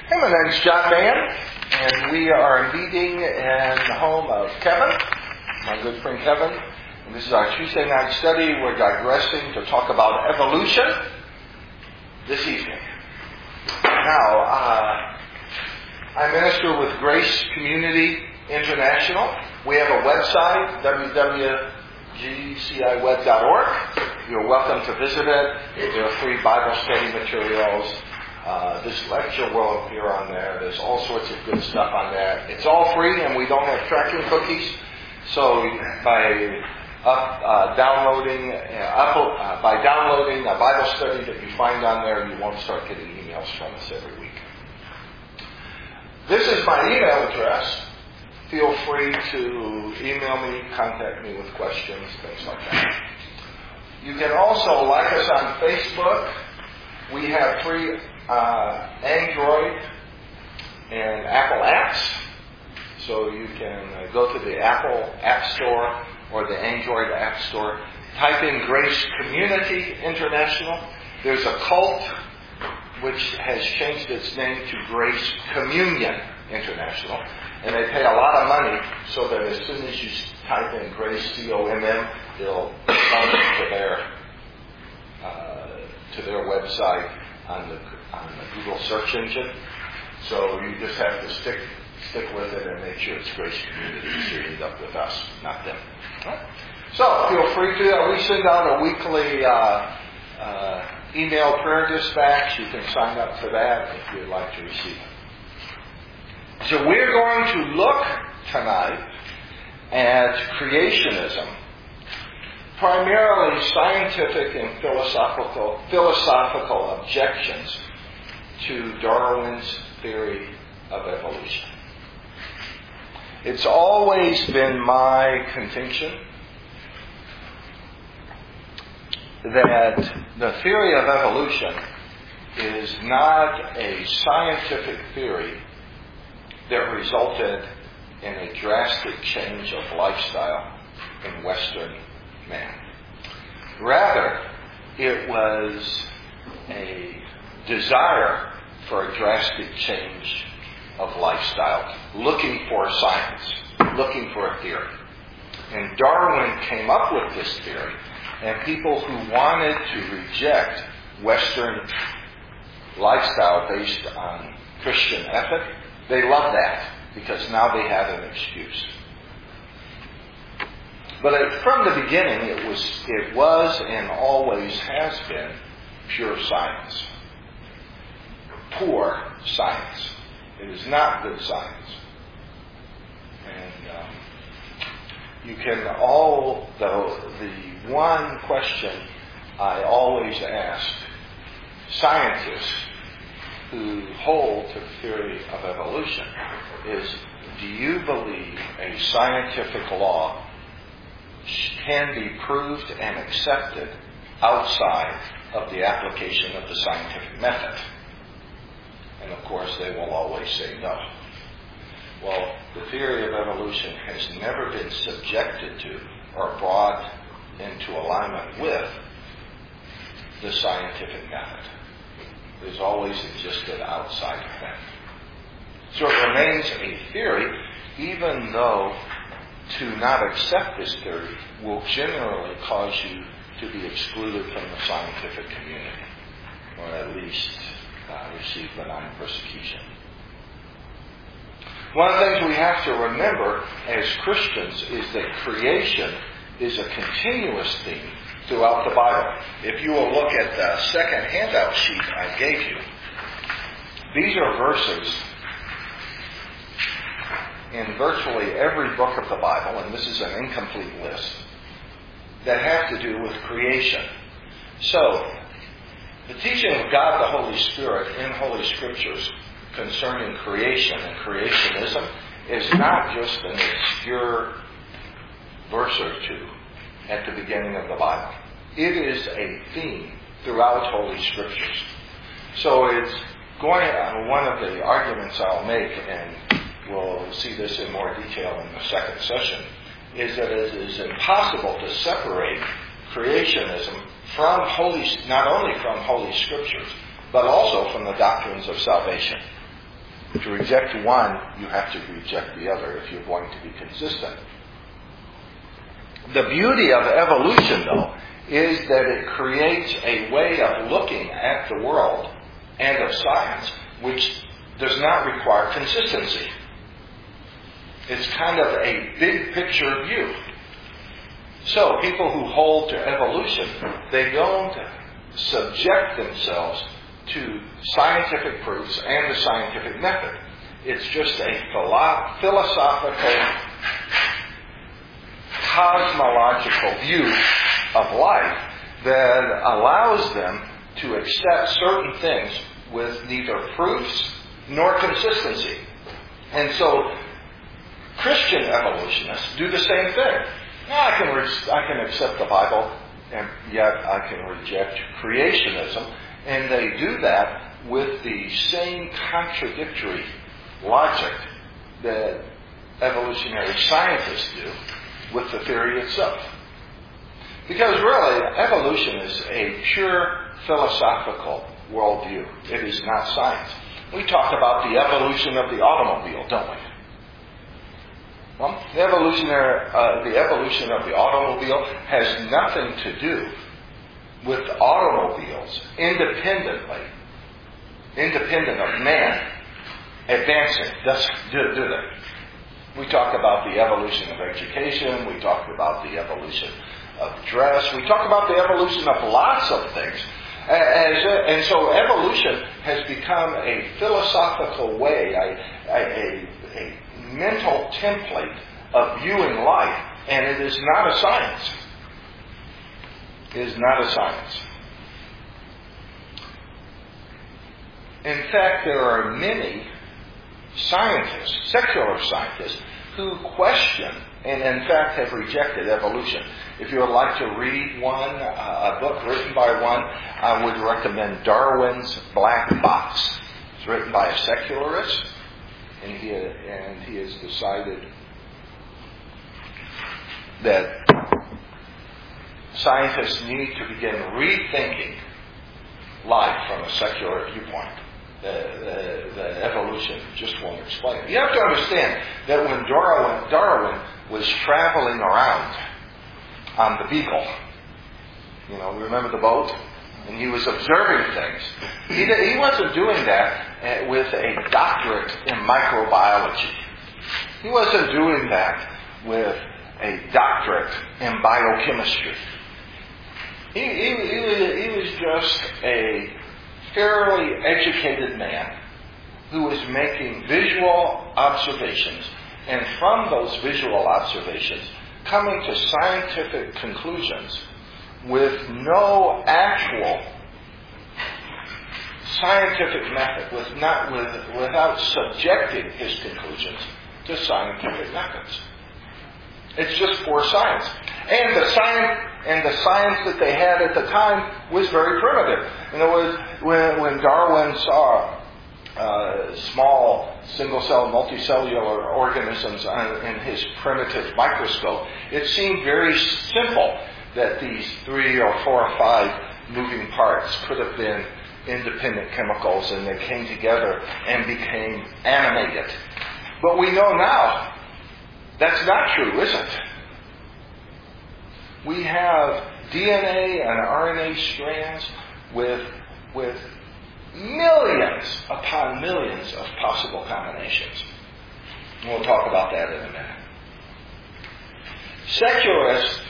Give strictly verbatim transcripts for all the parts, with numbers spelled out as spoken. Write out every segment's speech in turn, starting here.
Hey, my name's John Mann, and we are meeting in the home of Kevin, my good friend Kevin. And this is our Tuesday night study. We're digressing to talk about evolution this evening. Now, uh, I minister with Grace Community International. We have a website, w w w dot g c i web dot org. You're welcome to visit it. There are free Bible study materials. Uh, this lecture will appear on there. There's all sorts of good stuff on there. It's all free, and we don't have tracking cookies. So by up, uh, downloading, uh, Apple, uh, by downloading a Bible study that you find on there, you won't start getting emails from us every week. This is my email address. Feel free to email me, contact me with questions, things like that. You can also like us on Facebook. We have free uh, Android and Apple apps. So you can uh, go to the Apple App Store or the Android App Store. Type in Grace Community International. There's a cult which has changed its name to Grace Communion International. And they pay a lot of money so that as soon as you type in Grace C O M M, they'll come to their uh, to their website on the on the Google search engine. So you just have to stick stick with it and make sure it's Grace Community, so you end up with us, not them. Right? So feel free to. Uh, we send out a weekly uh, uh, email prayer dispatch. You can sign up for that if you'd like to receive it. So we're going to look tonight at creationism, primarily scientific and philosophical philosophical objections to Darwin's theory of evolution. It's always been my contention that the theory of evolution is not a scientific theory that resulted in a drastic change of lifestyle in Western man. Rather, it was a desire for a drastic change of lifestyle, looking for science, looking for a theory. And Darwin came up with this theory, and people who wanted to reject Western lifestyle based on Christian ethic, they love that because now they have an excuse. But it, from the beginning, it was, it was and always has been pure science. Poor science. It is not good science. And um, you can all, though, the one question I always ask scientists who hold to the theory of evolution is, do you believe a scientific law can be proved and accepted outside of the application of the scientific method? And of course, they will always say no. Well, the theory of evolution has never been subjected to or brought into alignment with the scientific method. It has always existed outside of that. So it remains a theory, even though to not accept this theory will generally cause you to be excluded from the scientific community, or at least uh, receive benign persecution. One of the things we have to remember as Christians is that creation is a continuous theme throughout the Bible. If you will look at the second handout sheet I gave you, these are verses in virtually every book of the Bible, and this is an incomplete list, that have to do with creation. So, the teaching of God the Holy Spirit in Holy Scriptures concerning creation and creationism is not just an obscure verse or two at the beginning of the Bible. It is a theme throughout Holy Scriptures. So it's going on one of the arguments I'll make, and we'll see this in more detail in the second session, is that it is impossible to separate creationism from Holy, not only from Holy Scriptures, but also from the doctrines of salvation. To reject one, you have to reject the other if you're going to be consistent. The beauty of evolution, though, is that it creates a way of looking at the world and of science which does not require consistency. It's kind of a big picture view. So people who hold to evolution, they don't subject themselves to scientific proofs and the scientific method. It's just a philo- philosophical, cosmological view of life that allows them to accept certain things with neither proofs nor consistency. And so Christian evolutionists do the same thing. Now, I can re- I can accept the Bible, and yet I can reject creationism. And they do that with the same contradictory logic that evolutionary scientists do with the theory itself. Because really, evolution is a pure philosophical worldview. It is not science. We talk about the evolution of the automobile, don't we? Well, the, evolutionary, uh, the evolution of the automobile has nothing to do with automobiles independently, independent of man advancing. Does, do, do they? We talk about the evolution of education. We talk about the evolution of dress. We talk about the evolution of lots of things. As, and so evolution has become a philosophical way, a, a, a mental template of viewing life, and it is not a science. It is not a science. In fact, there are many scientists, secular scientists, who question and in fact have rejected evolution. If you would like to read one, uh, a book written by one, I would recommend Darwin's Black Box. It's written by a secularist, and he and he has decided that scientists need to begin rethinking life from a secular viewpoint. The, the, the evolution just won't explain it. You have to understand that when Darwin, Darwin was traveling around on the Beagle, you know, remember the boat? And he was observing things. He, he wasn't doing that with a doctorate in microbiology. He wasn't doing that with a doctorate in biochemistry. He, he, he, was, he was just a fairly educated man who was making visual observations, and from those visual observations coming to scientific conclusions with no actual scientific method, with not with without subjecting his conclusions to scientific methods. It's just poor science. And the science and the science that they had at the time was very primitive. In other words, when, when Darwin saw uh, small single-cell multicellular organisms on, in his primitive microscope, it seemed very simple that these three or four or five moving parts could have been independent chemicals, and they came together and became animated. But we know now that's not true, is it? We have D N A and R N A strands with, with millions upon millions of possible combinations. And we'll talk about that in a minute. Secularists,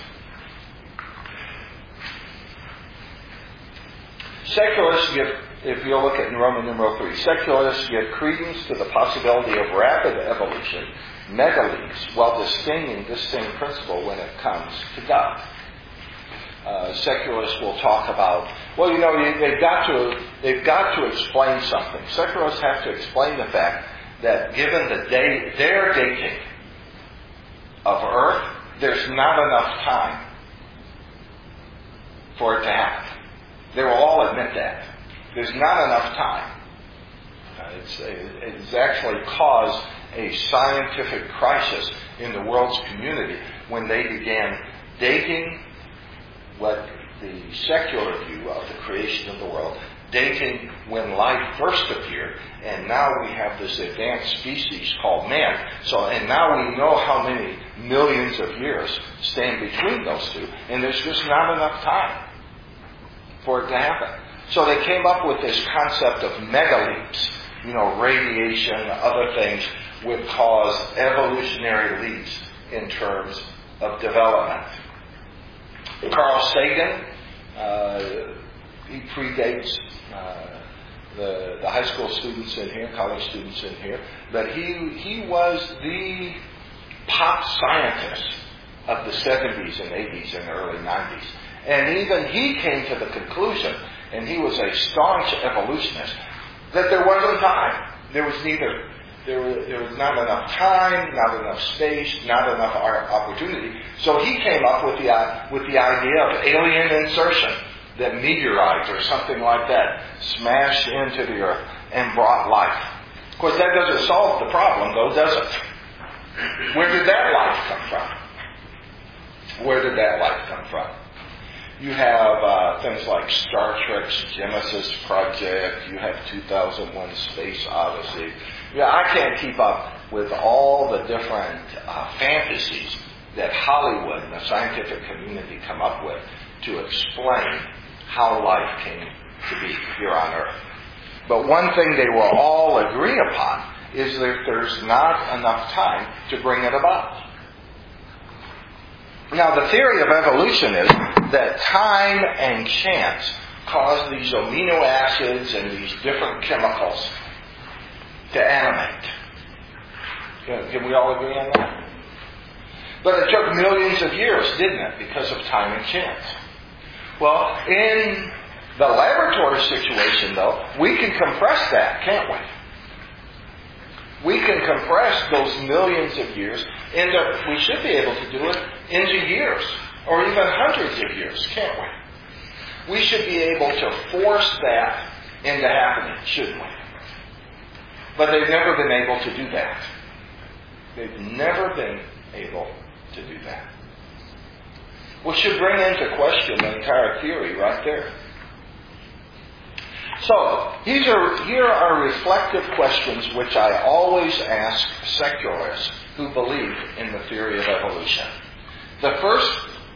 secularists give, if you look at Roman numeral three, secularists give credence to the possibility of rapid evolution, megaleaps, while disdaining this same principle when it comes to God. Uh, secularists will talk about, well, you know, you, they've got to they've got to explain something. Secularists have to explain the fact that given the day, their dating of Earth, there's not enough time for it to happen. They will all admit that. There's not enough time. Uh, it's, it's actually caused a scientific crisis in the world's community when they began dating what the secular view of the creation of the world dating when life first appeared, and now we have this advanced species called man. So, and now we know how many millions of years stand between those two, and there's just not enough time for it to happen. So they came up with this concept of megaleaps. You know, radiation, other things would cause evolutionary leaps in terms of development. Carl Sagan, uh, he predates uh, the, the high school students in here, college students in here, but he he was the pop scientist of the seventies and eighties and early nineties. And even he came to the conclusion, and he was a staunch evolutionist, that there wasn't time. There was neither, there was, there was not enough time, not enough space, not enough opportunity. So he came up with the, with the idea of alien insertion, that meteorites or something like that smashed into the earth and brought life. Of course, that doesn't solve the problem, though, does it? Where did that life come from? Where did that life come from? You have uh, things like Star Trek's Genesis Project. You have two thousand one Space Odyssey. Yeah, I can't keep up with all the different uh, fantasies that Hollywood and the scientific community come up with to explain how life came to be here on Earth. But one thing they will all agree upon is that there's not enough time to bring it about. Now, the theory of evolution is that time and chance cause these amino acids and these different chemicals to animate. Can we all agree on that? But it took millions of years, didn't it, because of time and chance? Well, in the laboratory situation, though, we can compress that, can't we? We can compress those millions of years into, we should be able to do it into years, or even hundreds of years, can't we? We should be able to force that into happening, shouldn't we? But they've never been able to do that. They've never been able to do that. Which should bring into question the entire theory right there. So, these are, here are reflective questions which I always ask secularists who believe in the theory of evolution. The first,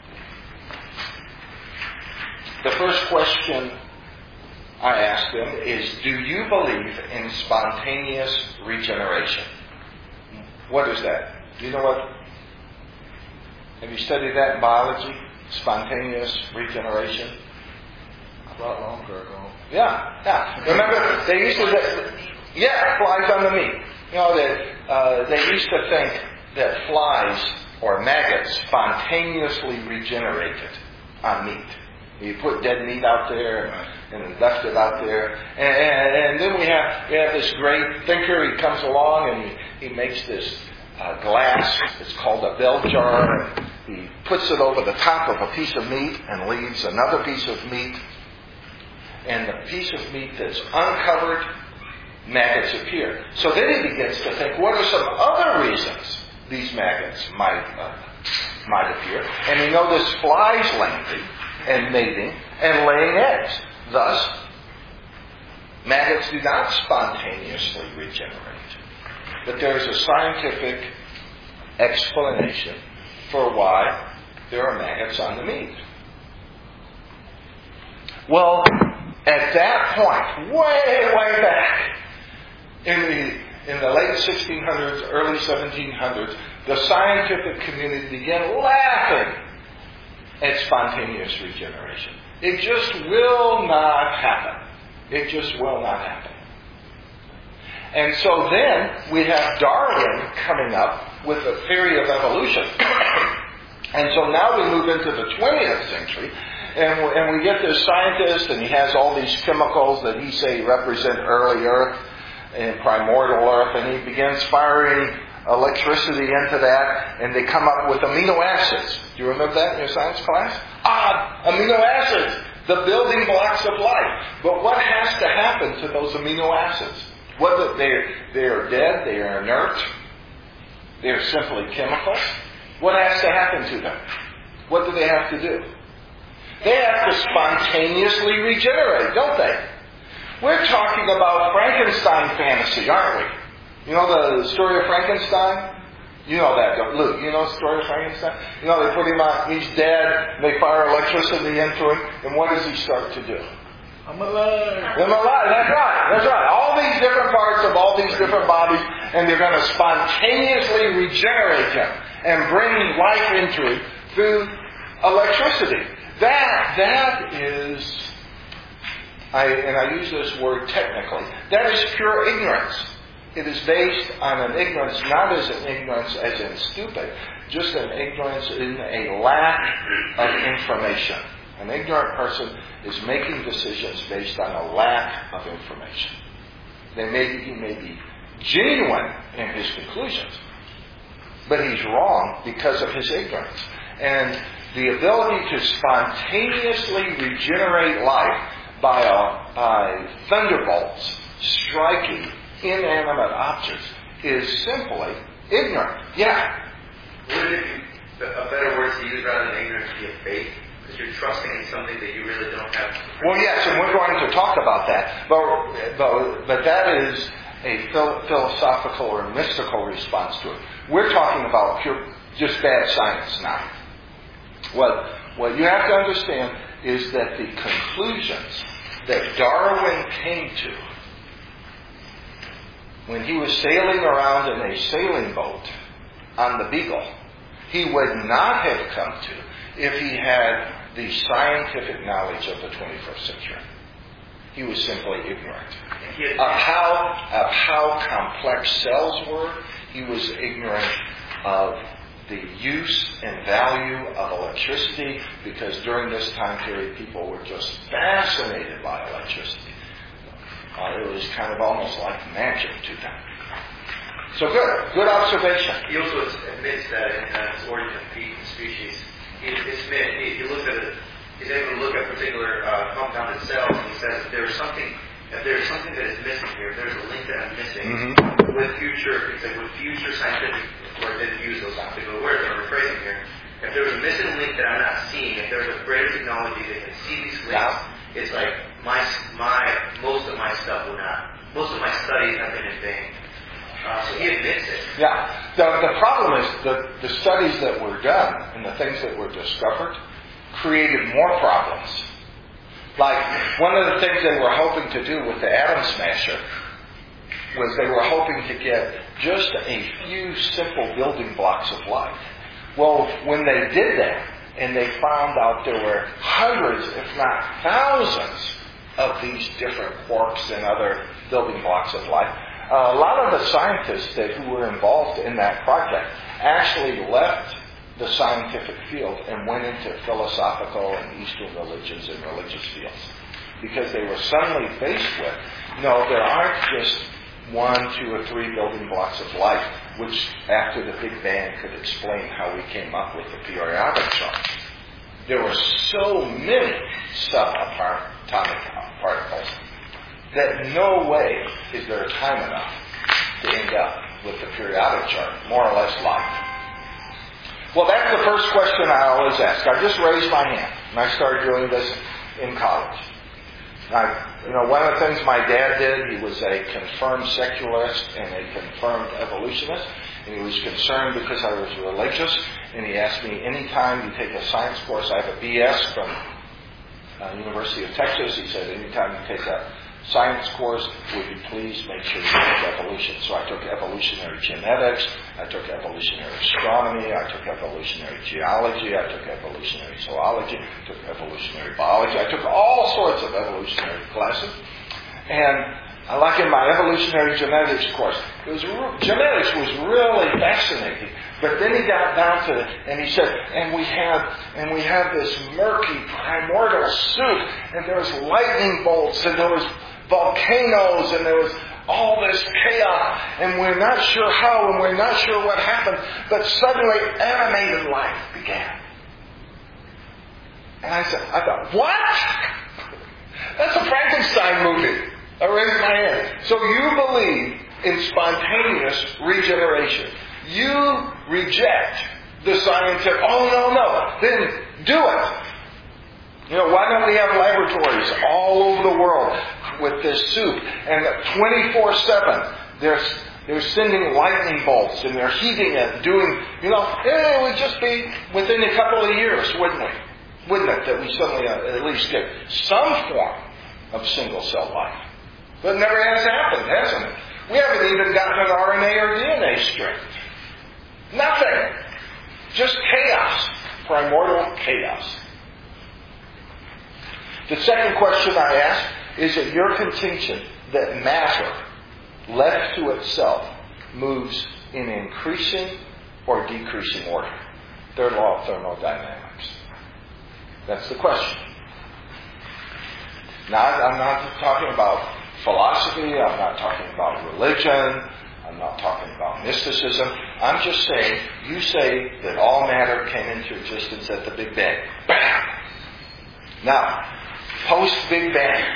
the first question I ask them is, do you believe in spontaneous regeneration? What is that? Do you know what? Have you studied that in biology? Spontaneous regeneration? A lot longer ago. Yeah, yeah. Remember, they used to, yeah, flies on the meat. You know, that uh, they used to think that flies or maggots spontaneously regenerated on meat. You put dead meat out there and, and left it out there, and, and, and then we have we have this great thinker. He comes along and he, he makes this uh, glass. It's called a bell jar. And he puts it over the top of a piece of meat and leaves another piece of meat. And the piece of meat that's uncovered, maggots appear. So then he begins to think, what are some other reasons these maggots might uh, might appear? And he noticed flies landing and mating and laying eggs. Thus, maggots do not spontaneously regenerate. But there is a scientific explanation for why there are maggots on the meat. Well, at that point, way, way back, in the in the late sixteen hundreds, early seventeen hundreds, the scientific community began laughing at spontaneous regeneration. It just will not happen. It just will not happen. And so then we have Darwin coming up with a theory of evolution. And so now we move into the twentieth century. And, and we get this scientist, and he has all these chemicals that he say represent early Earth and primordial Earth, and he begins firing electricity into that, and they come up with amino acids. Do you remember that in your science class? Ah, amino acids, the building blocks of life. But what has to happen to those amino acids? Whether they're, they're dead, they are inert, they're simply chemicals. What has to happen to them? What do they have to do? They have to spontaneously regenerate, don't they? We're talking about Frankenstein fantasy, aren't we? You know the story of Frankenstein? You know that, don't you? Luke, you know the story of Frankenstein? You know, they put him out, he's dead, they fire electricity into him, and what does he start to do? I'm alive. I'm alive, that's right, that's right. All these different parts of all these different bodies, and they're going to spontaneously regenerate him and bring life into him through electricity. That, that is, I, and I use this word technically, that is pure ignorance. It is based on an ignorance, not as an ignorance as in stupid, just an ignorance in a lack of information. An ignorant person is making decisions based on a lack of information. They may, he may be genuine in his conclusions, but he's wrong because of his ignorance. And the ability to spontaneously regenerate life by, a, by thunderbolts striking inanimate objects is simply ignorant. Yeah. Would it be a better word to use rather than ignorance be a faith? Because you're trusting in something that you really don't have. Well, yes, and we're going to talk about that. But, but, but that is a phil- philosophical or mystical response to it. We're talking about pure, just bad science now. What, what you have to understand is that the conclusions that Darwin came to when he was sailing around in a sailing boat on the Beagle, he would not have come to if he had the scientific knowledge of the twenty-first century. He was simply ignorant of how, of how complex cells were. He was ignorant of the use and value of electricity, because during this time period people were just fascinated by electricity. Uh, it was kind of almost like magic to them. So good, good observation. He also admits that in uh, his Origin of Species, he, he, he looks at it, he's able to look at particular uh, compounded cells, and he says if there's something, if there's something that is missing here, if there's a link that I'm missing mm-hmm. with future, it's like with future scientific, or didn't use those particular words, I'm rephrasing here. If there's a missing link that I'm not seeing, if there's a greater technology that can see these links, yeah. It's like my my most of my stuff will not. Most of my studies have been in vain. Uh, so he admits it. Yeah. The the problem is that the studies that were done and the things that were discovered created more problems. Like one of the things they were hoping to do with the atom smasher was they were hoping to get just a few simple building blocks of life. Well, when they did that, and they found out there were hundreds, if not thousands, of these different quarks and other building blocks of life. Uh, a lot of the scientists that who were involved in that project actually left the scientific field and went into philosophical and Eastern religions and religious fields, because they were suddenly faced with, no, there aren't just one, two, or three building blocks of life, which after the Big Bang could explain how we came up with the periodic chart. There were so many subatomic particles that no way is there time enough to end up with the periodic chart, more or less life. Well, that's the first question I always ask. I just raised my hand, and I started doing this in college. I, you know, one of the things my dad did, he was a confirmed secularist and a confirmed evolutionist, and he was concerned because I was religious, and he asked me, anytime you take a science course, I have a B S from uh, University of Texas, he said, anytime you take a science course, would you please make sure you take evolution? So I took evolutionary genetics, I took evolutionary astronomy, I took evolutionary geology, I took evolutionary zoology, I took evolutionary biology, I took all sorts of evolutionary classes. And uh, like in my evolutionary genetics course, it was genetics was really fascinating. But then he got down to it, and he said, and we had, and we had this murky primordial soup, and there was lightning bolts, and there was volcanoes, and there was all this chaos, and we're not sure how, and we're not sure what happened, but suddenly animated life began. And I said, I thought, what? That's a Frankenstein movie. I raised my hand. So you believe in spontaneous regeneration. You reject the scientific, oh, no, no, then do it. You know, why don't we have laboratories all over the world with this soup. And twenty-four seven, they're, they're sending lightning bolts and they're heating it, doing, you know, it would just be within a couple of years, wouldn't we? Wouldn't it, that we suddenly uh, at least get some form of single-cell life? But it never has happened, hasn't it? We haven't even gotten an R N A or D N A straight. Nothing. Just chaos. Primordial chaos. The second question I ask, is it your contention that matter, left to itself, moves in increasing or decreasing order? Third law of thermodynamics. That's the question. Now, I'm not talking about philosophy. I'm not talking about religion. I'm not talking about mysticism. I'm just saying, you say that all matter came into existence at the Big Bang. Bam! Now, post-Big Bang,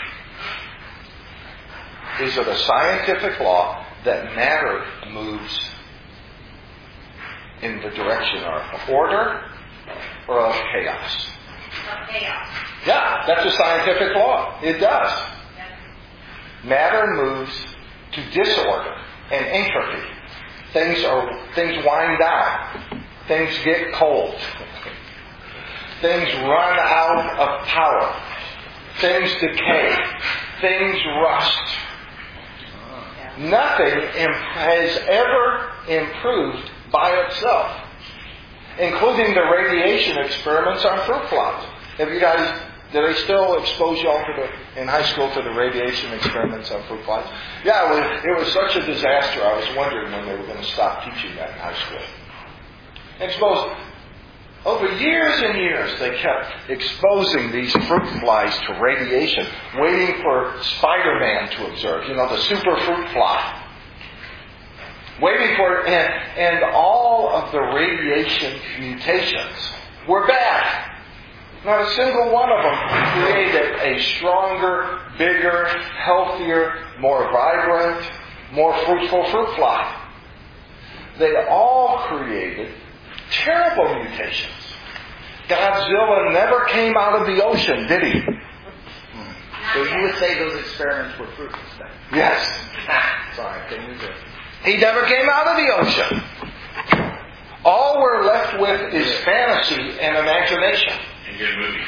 is it a scientific law that matter moves in the direction of order or of chaos? Of chaos. Yeah, that's a scientific law. It does. Matter moves to disorder and entropy. Things are things wind down. Things get cold. Things run out of power. Things decay. Things rust. Nothing has ever improved by itself, including the radiation experiments on fruit flies. Have you guys, did they still expose you all to the, in high school to the radiation experiments on fruit flies? Yeah, it was, it was such a disaster. I was wondering when they were going to stop teaching that in high school. Exposed. Over years and years, they kept exposing these fruit flies to radiation, waiting for Spider-Man to observe, you know, the super fruit fly. Waiting for it, and, and all of the radiation mutations were bad. Not a single one of them created a stronger, bigger, healthier, more vibrant, more fruitful fruit fly. They all created terrible mutations. Godzilla never came out of the ocean, did he? So you would say those experiments were fruitless then? Yes. Sorry, couldn't use it. He never came out of the ocean. All we're left with is fantasy and imagination. And good movies.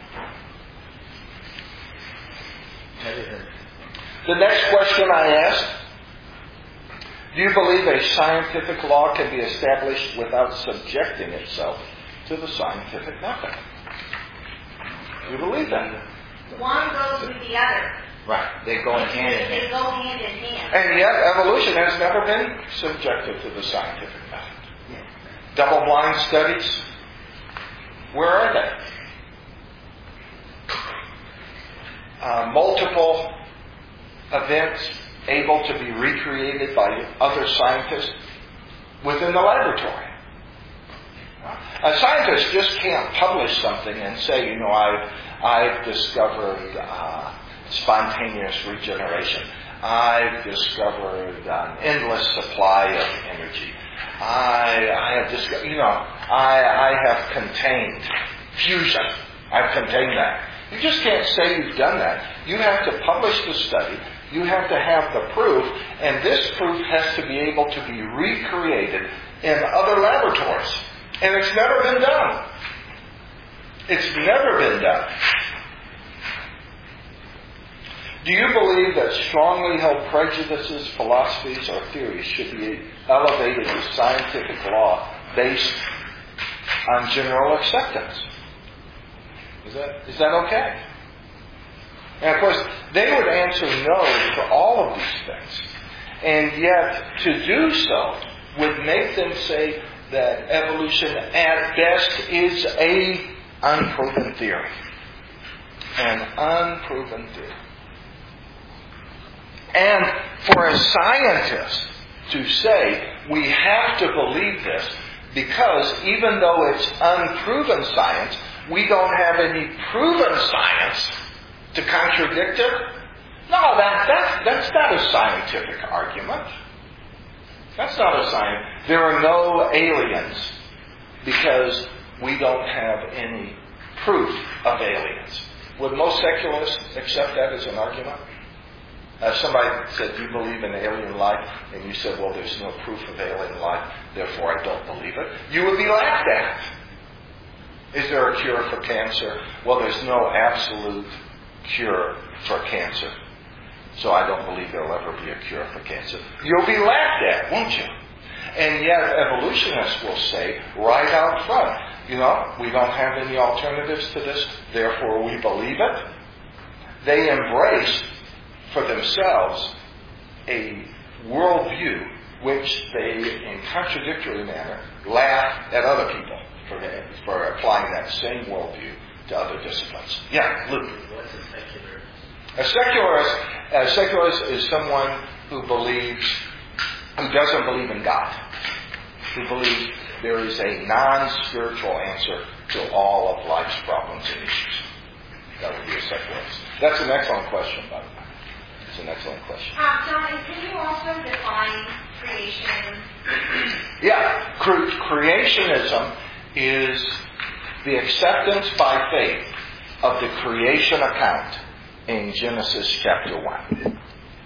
The next question I ask, do you believe a scientific law can be established without subjecting itself to the scientific method? Do you believe that? One goes with the other. Right. They go in hand in They hand. go hand in hand. And yet evolution has never been subjected to the scientific method. Double-blind studies, where are they? Uh, multiple events able to be recreated by other scientists within the laboratory. A scientist just can't publish something and say, you know, I've, I've discovered uh, spontaneous regeneration. I've discovered an endless supply of energy. I, I have discovered, you know, I, I have contained fusion. I've contained that. You just can't say you've done that. You have to publish the study. You have to have the proof, and this proof has to be able to be recreated in other laboratories. And it's never been done. It's never been done. Do you believe that strongly held prejudices, philosophies, or theories should be elevated to scientific law based on general acceptance? Is that, is that okay? And of course, they would answer no to all of these things. And yet, to do so would make them say that evolution at best is a unproven theory. An unproven theory. And for a scientist to say, we have to believe this because even though it's unproven science, we don't have any proven science to contradict it? No, that, that, that's not a scientific argument. That's not a science. There are no aliens because we don't have any proof of aliens. Would most secularists accept that as an argument? Uh, somebody said, do you believe in alien life? And you said, well, there's no proof of alien life, therefore I don't believe it. You would be laughed at. Is there a cure for cancer? Well, there's no absolute cure for cancer. So I don't believe there'll ever be a cure for cancer. You'll be laughed at, won't you? And yet evolutionists will say right out front, you know, we don't have any alternatives to this, therefore we believe it. They embrace for themselves a worldview which they, in contradictory manner, laugh at other people for, for applying that same worldview to other disciplines. Yeah, Luke. What's a secularist? A secularist, a secularist is someone who believes, who doesn't believe in God, who believes there is a non-spiritual answer to all of life's problems and issues. That would be a secularist. That's an excellent question, by the way. It's an excellent question. Um, John, can you also define creation? Yeah, cre- creationism is the acceptance by faith of the creation account in Genesis chapter one.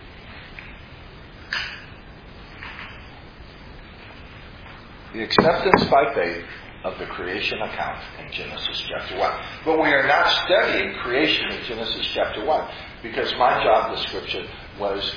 The acceptance by faith of the creation account in Genesis chapter one. But we are not studying creation in Genesis chapter one because my job description was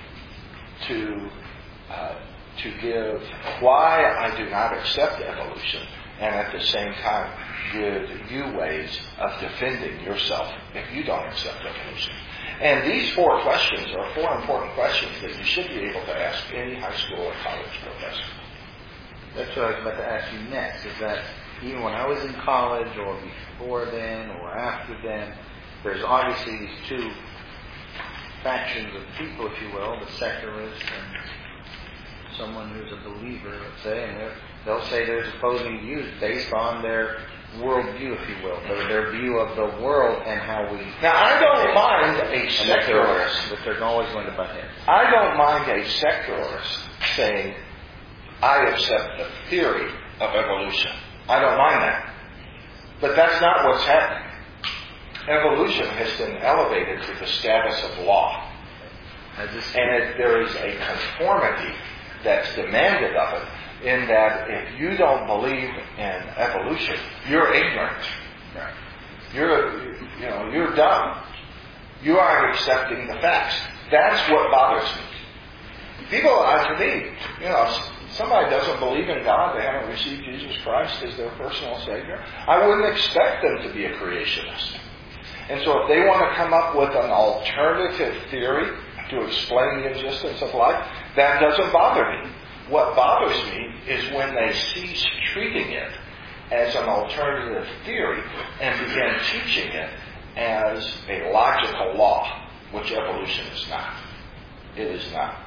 to uh, to give why I do not accept evolution and at the same time give you ways of defending yourself if you don't accept evolution. And these four questions are four important questions that you should be able to ask any high school or college professor. That's what I was about to ask you next, is that even when I was in college or before then or after then, there's obviously these two factions of people, if you will, the secularists and someone who's a believer, let's say, and they'll say there's opposing views based on their worldview, if you will, their, their view of the world and how we... Now, I don't mind a and secularist. that they're, that they're always going to butt heads. I don't mind a secularist saying, I accept the theory of evolution. I don't mind that. But that's not what's happening. Evolution has been elevated to the status of law. And it, there is a conformity that's demanded of it in that if you don't believe in evolution, you're ignorant. Right. You're, you know, you're dumb. You aren't accepting the facts. That's what bothers me. People, uh, to me, you know, somebody doesn't believe in God, they haven't received Jesus Christ as their personal Savior, I wouldn't expect them to be a creationist. And so if they want to come up with an alternative theory to explain the existence of life, that doesn't bother me. What bothers me is when they cease treating it as an alternative theory and begin teaching it as a logical law, which evolution is not. It is not.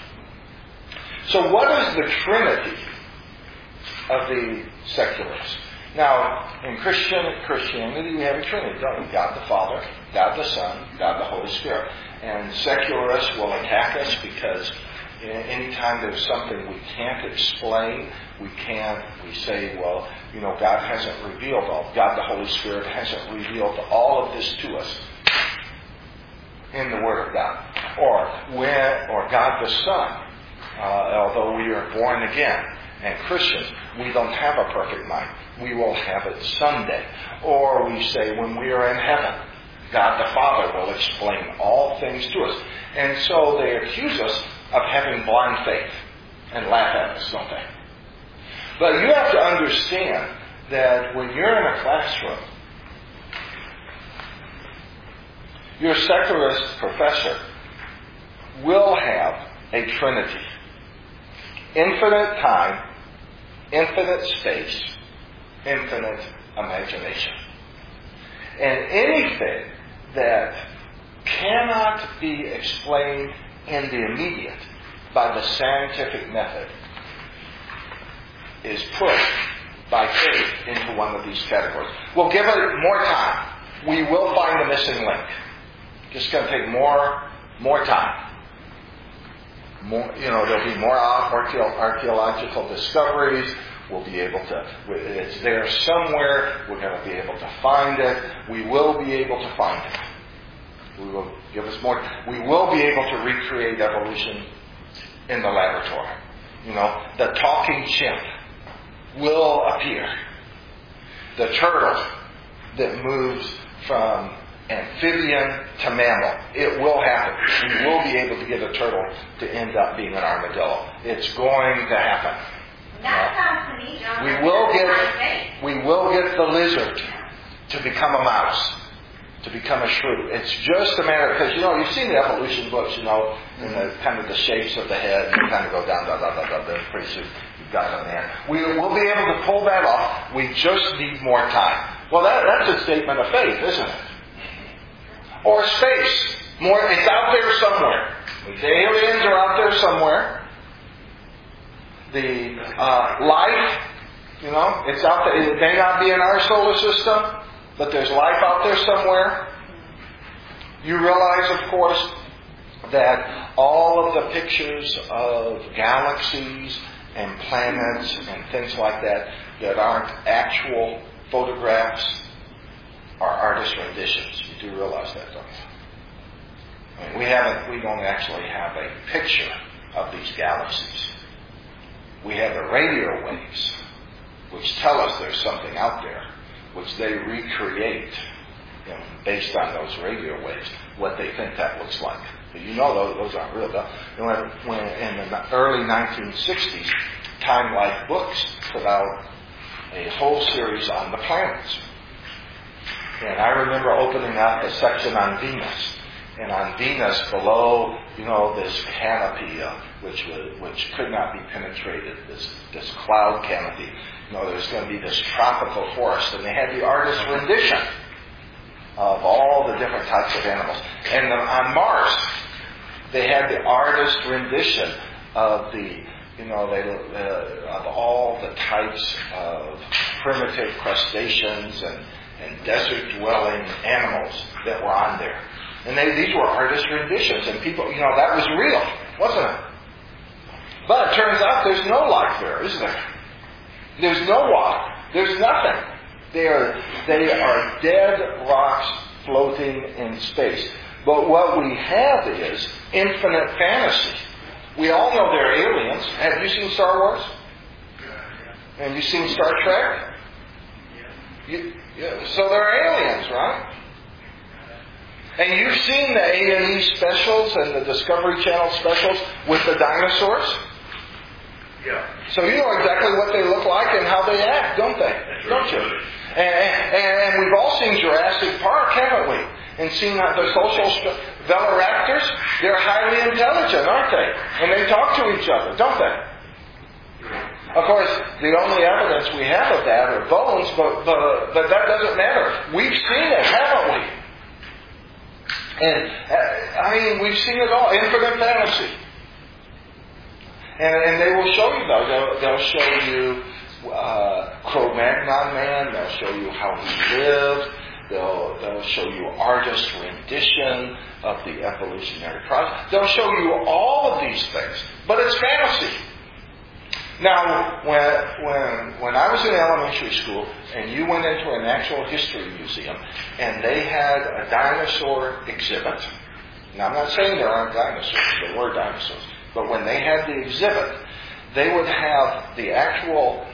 So what is the trinity of the secularists? Now, in Christian Christianity, we have a trinity, don't we? God the Father, God the Son, God the Holy Spirit. And secularists will attack us because anytime there's something we can't explain, we can't, we say, well, you know, God hasn't revealed all. God the Holy Spirit hasn't revealed all of this to us in the Word of God. Or when, or God the Son. Uh, although we are born again and Christians, we don't have a perfect mind. We will have it someday. Or we say when we are in heaven, God the Father will explain all things to us. And so they accuse us of having blind faith and laugh at us, don't they? But you have to understand that when you're in a classroom, your secularist professor will have a trinity. Infinite time, infinite space, infinite imagination. And anything that cannot be explained in the immediate by the scientific method is put by faith into one of these categories. We'll give it more time. We will find the missing link. Just going to take more, more time. More, you know, there'll be more archaeological discoveries. We'll be able to, it's there somewhere. We're going to be able to find it. We will be able to find it. We will give us more. We will be able to recreate evolution in the laboratory. You know, the talking chimp will appear. The turtle that moves from amphibian to mammal. It will happen. We will be able to get a turtle to end up being an armadillo. It's going to happen. That sounds to me, John. We will get we will get the lizard to become a mouse, to become a shrew. It's just a matter, because you know, you've seen the evolution books, you know, and the kind of the shapes of the head, and you kind of go down, da da da da, then pretty soon you've got it on the end. We will be able to pull that off. We just need more time. Well, that, that's a statement of faith, isn't it? Or space. More, it's out there somewhere. The aliens are out there somewhere. The uh, life, you know, it's out there. It may not be in our solar system, but there's life out there somewhere. You realize, of course, that all of the pictures of galaxies and planets and things like that that aren't actual photographs are artist renditions. You do realize that, don't you? I mean, we haven't, we don't actually have a picture of these galaxies. We have the radio waves, which tell us there's something out there, which they recreate, you know, based on those radio waves, what they think that looks like. But you know those, those aren't real. When, when in the early nineteen sixties, Time Life Books put out a whole series on the planets. And I remember opening up a section on Venus. And on Venus, below, you know, this canopy, uh, which was, which could not be penetrated, this this cloud canopy, you know, there's going to be this tropical forest. And they had the artist's rendition of all the different types of animals. And the, on Mars, they had the artist's rendition of the, you know, they, uh, of all the types of primitive crustaceans and, and desert-dwelling animals that were on there. And they, these were artist renditions, and people, you know, that was real, wasn't it? But it turns out there's no life there, isn't there? There's no water. There's nothing. They are, they are dead rocks floating in space. But what we have is infinite fantasy. We all know they're aliens. Have you seen Star Wars? And you seen Star Trek? You, yeah, so they're aliens, right? And you've seen the A and E specials and the Discovery Channel specials with the dinosaurs? Yeah. So you know exactly what they look like and how they act, don't they? That's Don't you? right. And, and, and we've all seen Jurassic Park, haven't we? And seen the social st- velociraptors. They're highly intelligent, aren't they? And they talk to each other, don't they? Of course, the only evidence we have of that are bones, but, but, but that doesn't matter. We've seen it, haven't we? And, uh, I mean, we've seen it all. Infinite fantasy. And, and they will show you, though. They'll, they'll show you uh, Cro-Magnon Man. They'll show you how he lived. They'll, they'll show you artist rendition of the evolutionary process. They'll show you all of these things. But it's fantasy. Now, when, when, when I was in elementary school and you went into an actual history museum and they had a dinosaur exhibit, and I'm not saying there aren't dinosaurs, there were dinosaurs, but when they had the exhibit, they would have the actual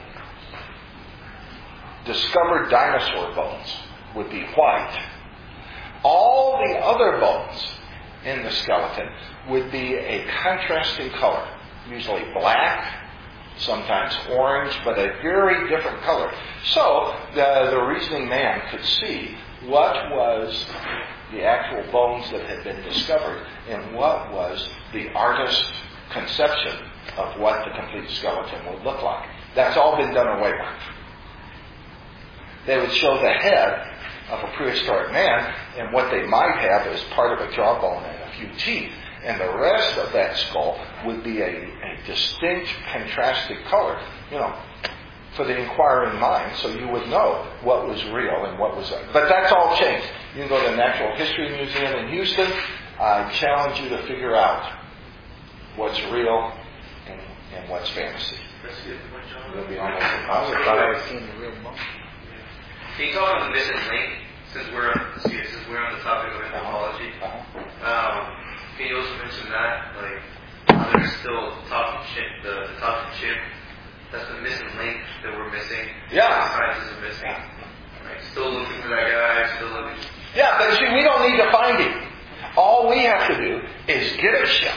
discovered dinosaur bones would be white. All the other bones in the skeleton would be a contrasting color, usually black, sometimes orange, but a very different color. So the, the reasoning man could see what was the actual bones that had been discovered and what was the artist's conception of what the complete skeleton would look like. That's all been done away with. They would show the head of a prehistoric man and what they might have as part of a jawbone and a few teeth. And the rest of that skull would be a, a distinct, contrasted color, you know, for the inquiring mind, so you would know what was real and what was... But that's all changed. You can go to the Natural History Museum in Houston. I challenge you to figure out what's real and and what's fantasy. That's a good point, John. It'll be almost I impossible. always thought I was seeing the real moment. Can you talk on the missing link, since we're on, excuse me, since we're on the topic of anthropology? Uh-huh. Um, can you also mention that, like, there's still talking chimp, the, the talking chimp, that's the missing link that we're missing. Yeah. Scientists are missing. Right? Still looking for that guy, still looking. Yeah, but see, we don't need to find him. All we have to do is get a ship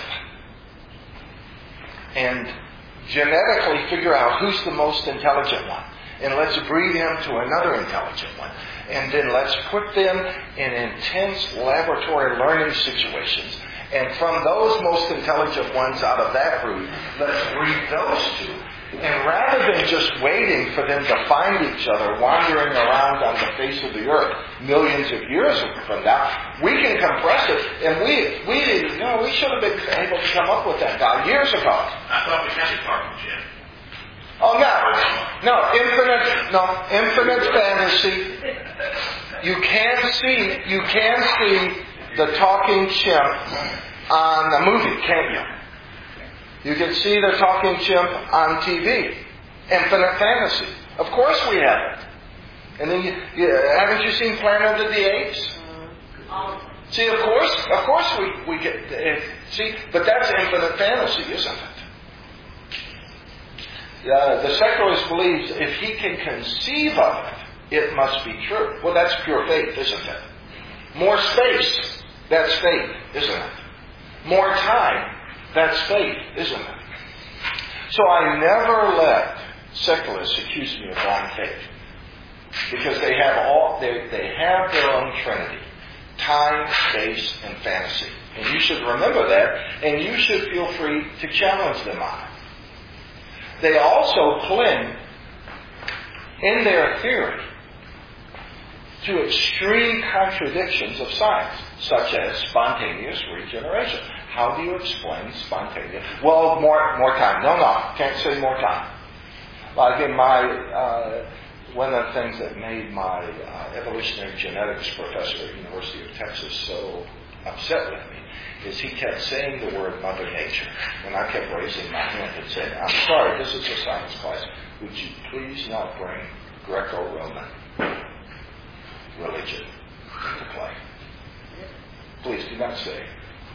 and genetically figure out who's the most intelligent one. And let's breed him to another intelligent one. And then let's put them in intense laboratory learning situations. And from those most intelligent ones out of that brood, let's breed those two. And rather than just waiting for them to find each other wandering around on the face of the earth millions of years from now, we can compress it. And we, we, you know, we should have been able to come up with that guy years ago. I thought we had a talking chimp. Oh no, no, infinite, no, infinite fantasy. You can see, you can see the talking chimp on a movie, can't you? You can see the talking chimp on T V. Infinite fantasy. Of course we have it. And then, you, you, haven't you seen Planet of the Apes? See, of course, of course we, we get, uh, see, but that's infinite fantasy, isn't it? Uh, the secularist believes if he can conceive of it, it must be true. Well, that's pure faith, isn't it? More space, that's faith, isn't it? More time, that's faith, isn't it? So I never let secularists accuse me of blind faith, because they have all they they have their own trinity: time, space, and fantasy. And you should remember that, and you should feel free to challenge them on it. They also cling, in their theory, to extreme contradictions of science, such as spontaneous regeneration. How do you explain spontaneous? Well, more more time. No, no, can't say more time. Like in my, uh, one of the things that made my uh, evolutionary genetics professor at the University of Texas so upset with me is he kept saying the word Mother Nature. And I kept raising my hand and saying, I'm sorry, this is a science class. Would you please not bring Greco-Roman religion into play? Please do not say.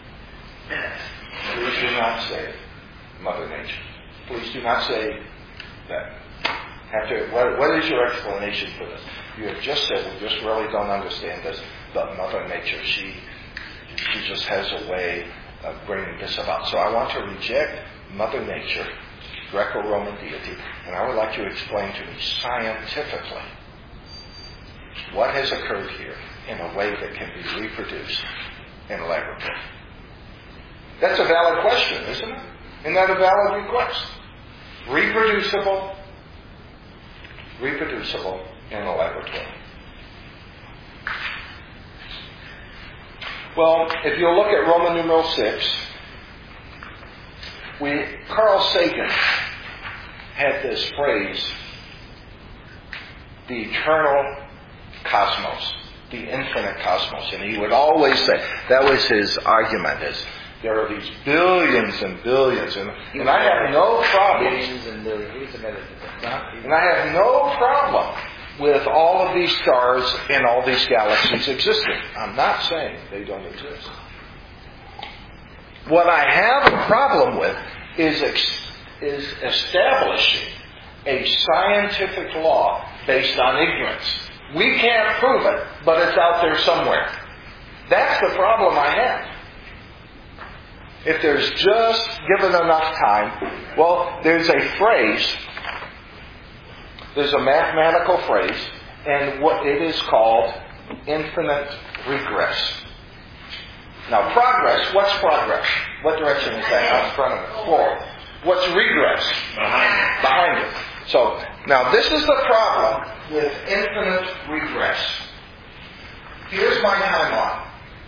Please do not say Mother Nature. Please do not say that. Have to, what, what is your explanation for this? You have just said we just really don't understand this, but Mother Nature, she she just has a way of bringing this about. So I want to reject Mother Nature, Greco-Roman deity, and I would like you to explain to me scientifically what has occurred here in a way that can be reproduced in a laboratory. That's a valid question, isn't it? Isn't that a valid request? Reproducible, reproducible in a laboratory. Well, if you look at Roman numeral six, we Carl Sagan had this phrase, the eternal cosmos, the infinite cosmos. And he would always say, that was his argument, is there are these billions and billions, and, and I have no problem. Billions and billions. He was a metaphysics. And I have no problem with all of these stars and all these galaxies existing. I'm not saying they don't exist. What I have a problem with is ex- is establishing a scientific law based on ignorance. We can't prove it, but it's out there somewhere. That's the problem I have. If there's just given enough time, well, there's a phrase, there's a mathematical phrase, and what it is called infinite regress. Now, progress, what's progress? What direction is that? Out in front of it. Forward. What's regress? Behind it. Behind it. So, now this is the problem with infinite regress. Here's my timeline.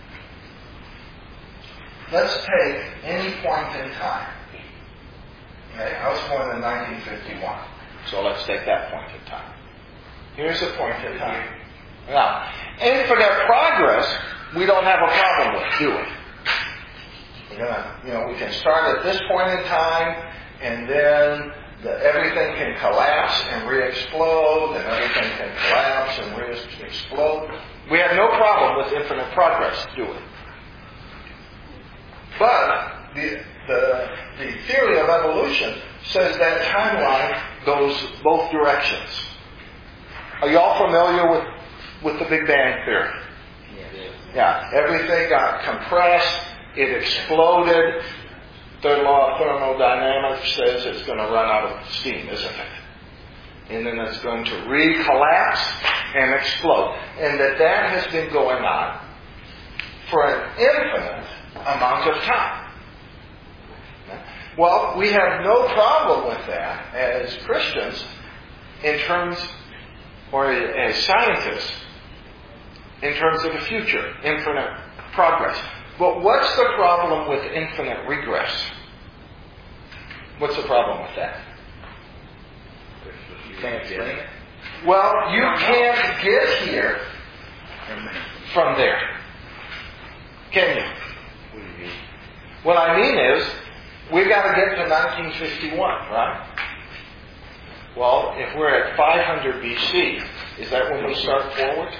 Let's take any point in time. Okay, I was born in nineteen fifty-one. So let's take that point in time. Here's a point in time. Now, infinite progress, we don't have a problem with, do we? We're gonna, you know, we can start at this point in time, and then the, everything can collapse and re-explode, and everything can collapse and re-explode. We have no problem with infinite progress, do we? But the, the, the theory of evolution says that timeline goes both directions. Are you all familiar with, with the Big Bang Theory? Yes. Yeah, everything got compressed, it exploded. Third law of thermodynamics says it's going to run out of steam, isn't it? And then it's going to re-collapse and explode. And that that has been going on for an infinite amount of time. Well, we have no problem with that as Christians in terms, or as scientists, in terms of the future, infinite progress. But what's the problem with infinite regress? What's the problem with that? You can't explain it? Well, you can't get here from there. Can you? What do you mean? What I mean is, we got to get to nineteen fifty-one, right? Well, if we're at five hundred B C, is that when we start forward?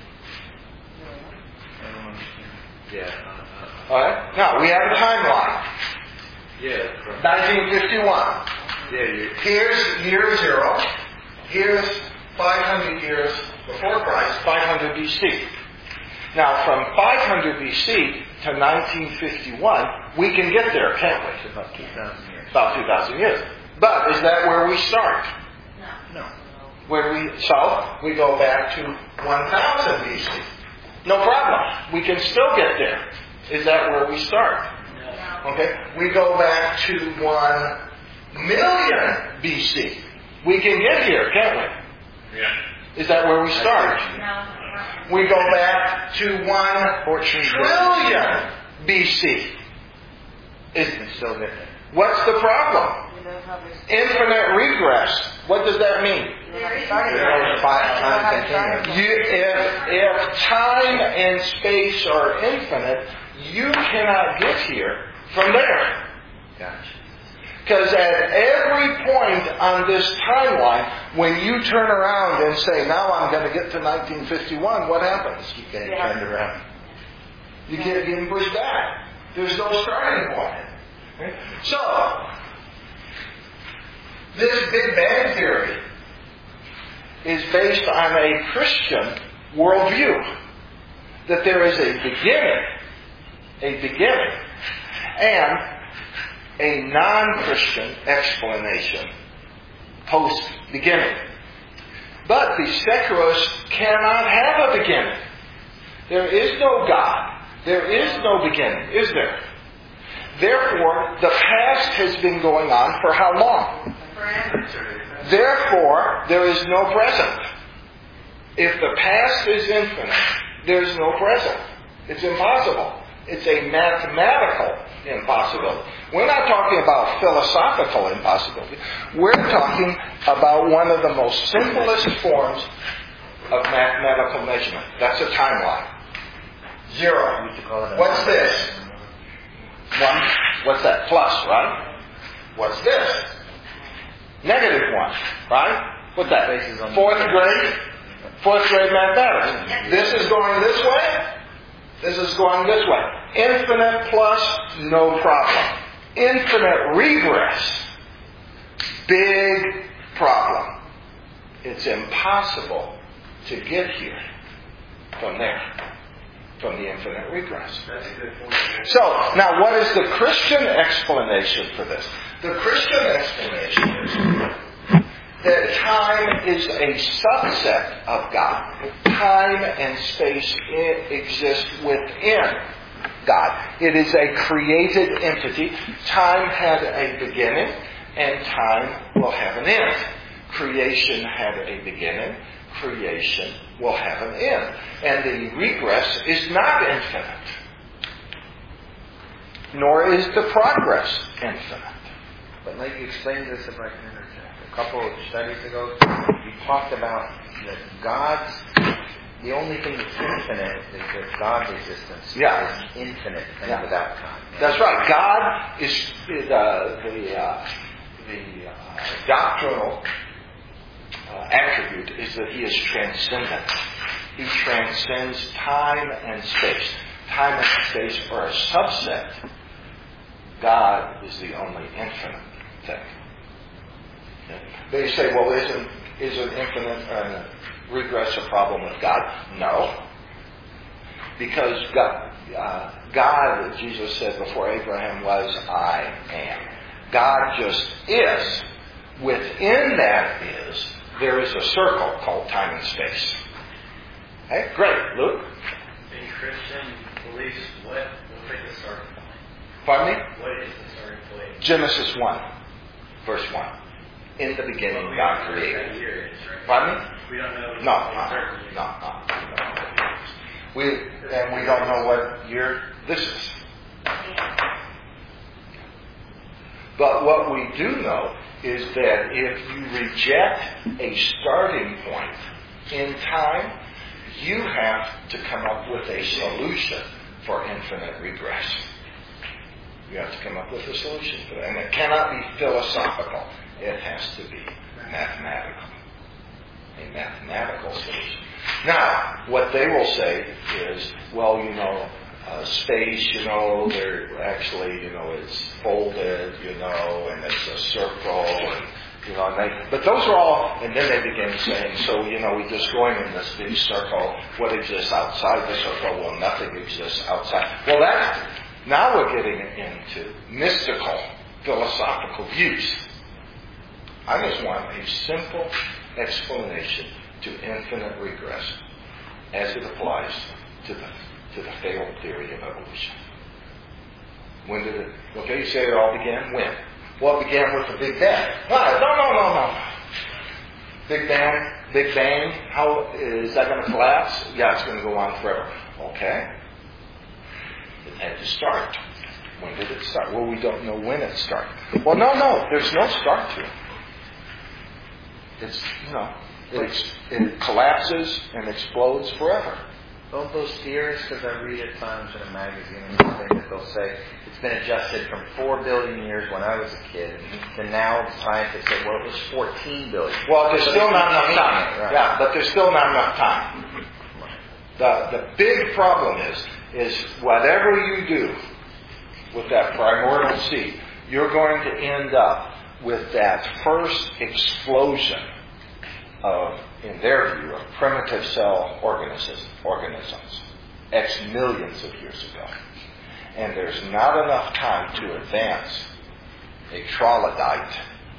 Yeah. All right. Now, we have a timeline. Yeah. nineteen fifty-one. Yeah. You, Here's year zero. Here's five hundred years before Christ, five hundred B C. Now, from five hundred B C to nineteen fifty-one, we can get there, can't we? it's about two thousand years. About two thousand years. But is that where we start? No. Where we so we go back to one thousand B C. No problem. We can still get there. Is that where we start? Okay. We go back to one million B C. We can get here, can't we? Yeah. Is that where we start? No. We go back to one trillion B C. Is, You can still get there. what's the problem? Infinite regress. What does that mean? There is There's five time continuum. You, if, if time and space are infinite, you cannot get here from there. Gotcha. Because at every point on this timeline, when you turn around and say, now I'm going to get to nineteen fifty-one, what happens? Keep getting turned around. You get getting pushed back. There's no starting point. Okay? So, this Big Bang Theory is based on a Christian worldview. That there is a beginning, a beginning, and a non-Christian explanation post-beginning. But the secularists cannot have a beginning. There is no God. There is no beginning, is there? Therefore, the past has been going on for how long? forever. Therefore, there is no present. If the past is infinite, there's no present. It's impossible. It's a mathematical impossibility. We're not talking about philosophical impossibility. We're talking about one of the most simplest forms of mathematical measurement. That's a timeline. Zero. We used to call it a- What's this? One. What's that? Plus, right? What's this? Negative one, right? What's that? Bases on- Fourth grade? Fourth grade mathematics. This is going this way. This is going this way. Infinite plus, no problem. Infinite regress, big problem. It's impossible to get here from there, from the infinite regress. That's a good point. So, now what is the Christian explanation for this? The Christian explanation is that time is a subset of God. Time and space exist within God. It is a created entity. Time had a beginning, and time will have an end. Creation had a beginning. Creation will have an end. And the regress is not infinite. Nor is the progress infinite. But like you explained this, if I can interject, a couple of studies ago, you talked about that God's, the only thing that's infinite is that God's existence Yeah. is infinite and Yeah. without time. That's right. God is the the uh, the uh, doctrinal uh, attribute is that he is transcendent. He transcends time and space. Time and space are a subset. God is the only infinite thing. They say, well, isn't, isn't infinite uh, regress a problem with God? No. Because God, uh, God, Jesus said before Abraham was, I am. God just is. Within that is, there is a circle called time and space. Okay, great. Luke? In Christian beliefs, what will take the starting point? Pardon me? What is the starting point? Genesis one, verse one. In the beginning, Well, God we created. don't know what year it is, right? Pardon me? We don't know. No, the no, certain year. no, no. We, and we don't know what year this is. But what we do know is that if you reject a starting point in time, you have to come up with a solution for infinite regress. You have to come up with a solution for that. And it cannot be philosophical. It has to be mathematical. A mathematical solution. Now, what they will say is, well, you know, uh, space, you know, they're actually, you know, it's folded, you know, and it's a circle, and, you know, and they, but those are all, and then they begin saying, so, you know, we're just going in this big circle. What exists outside the circle? Well, nothing exists outside. Well, that's, now we're getting into mystical, philosophical views. I just want a simple explanation to infinite regress as it applies to the to the failed theory of evolution. When did it? Okay, you say it all began. When? Well, it began with the Big Bang. No, no, no, no, no. Big Bang, Big Bang. How is that going to collapse? Yeah, it's going to go on forever. Okay. It had to start. When did it start? Well, we don't know when it started. Well, no, no. There's no start to it. It's, you know, it, it collapses and explodes forever. Don't those theorists, because I read at times in a magazine and something, that they'll say it's been adjusted from four billion years when I was a kid to now scientists say, well, it was fourteen billion. Well, there's still not enough time. Right. Yeah, but there's still not enough time. The the big problem is, is whatever you do with that primordial seed, you're going to end up with that first explosion of, in their view, of primitive cell organisms, organisms, X millions of years ago. And there's not enough time to advance a troglodyte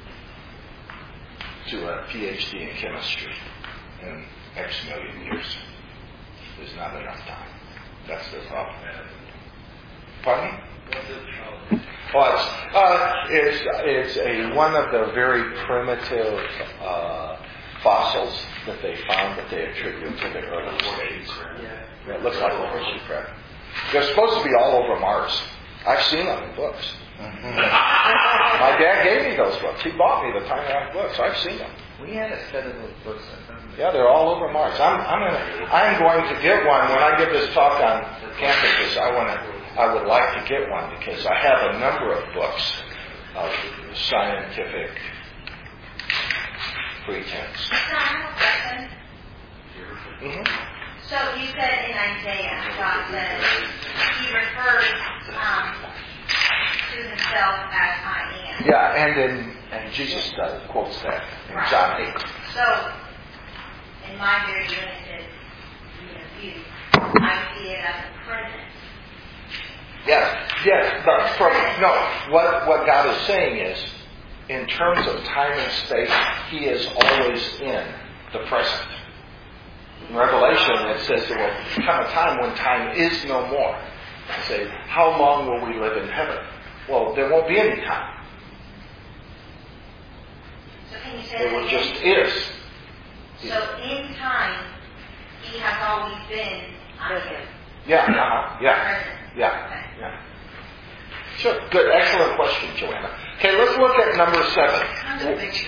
to a P H D in chemistry in X million years. There's not enough time. That's the problem. Pardon me? What's the problem? Well, it's, uh, it's, it's a, one of the very primitive uh, fossils that they found that they attribute to the early stages. Yeah, it looks like a horseshoe crab. They're supposed to be all over Mars. I've seen them in books. Mm-hmm. My dad gave me those books. He bought me the Tiny Rock books. I've seen them. We had a set of those books. Yeah, they're all over Mars. I'm, I'm, gonna, I'm going to get one when I give this talk on campuses. I want to. I would like to get one because I have a number of books of scientific pretense. So I have a question. Mm-hmm. So you said in Isaiah, God says he refers um, to himself as I am. Yeah, and in, and Jesus does, quotes that in Right. John eight. So, in my very limited view, I see it as a present. Yes, yes, but from, no, what, what God is saying is, in terms of time and space, He is always in the present. In Revelation, it says there will come a time when time is no more. I say, how long will we live in heaven? Well, there won't be any time. So can you say It that will again? just is. So in time, He has always been I am. Yeah, uh-huh, yeah, Present. yeah, Okay. yeah. Sure, good, excellent question, Joanna. Okay, let's look at number seven. I'm just making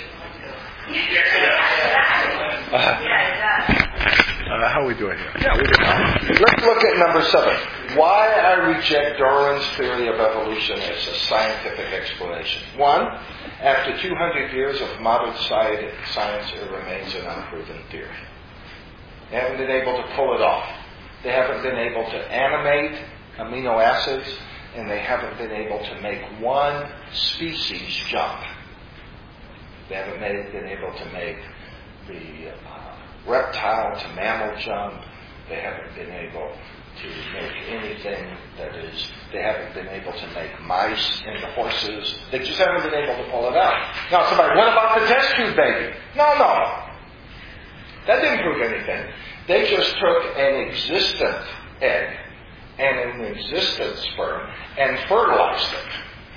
Yeah, it does. Uh, how are we doing here? Yeah, we do. Let's look at number seven. Why I reject Darwin's theory of evolution as a scientific explanation. One, After two hundred years of modern science, it remains an unproven theory. They haven't been able to pull it off. They haven't been able to animate amino acids, and they haven't been able to make one species jump. They haven't made, been able to make the uh, reptile to mammal jump. They haven't been able to make anything that is, they haven't been able to make mice into horses. They just haven't been able to pull it out. Now somebody, what about the test tube baby? No, no. That didn't prove anything. They just took an existent egg and an existent sperm and fertilized it.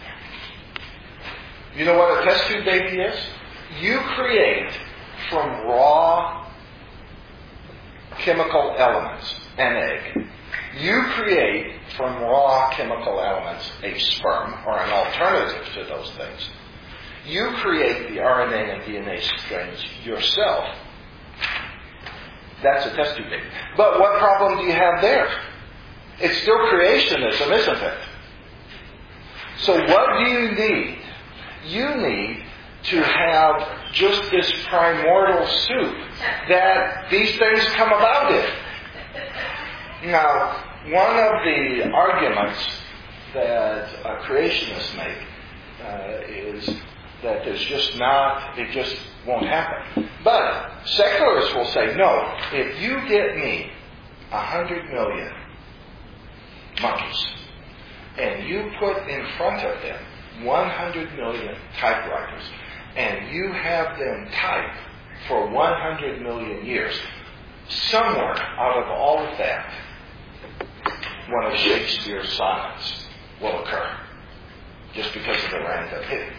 You know what a test tube baby is? You create from raw chemical elements an egg. You create from raw chemical elements a sperm, or an alternative to those things. You create the R N A and D N A strands yourself. That's a test tube baby. But what problem do you have there? It's still creationism, isn't it? So what do you need? You need to have just this primordial soup that these things come about in. Now, one of the arguments that uh, creationists make uh, is that there's just not, it just won't happen. But secularists will say, no, if you get me a hundred million monkeys and you put in front of them one hundred million typewriters and you have them type for one hundred million years, somewhere out of all of that, one of Shakespeare's sonnets will occur, just because of the random hit.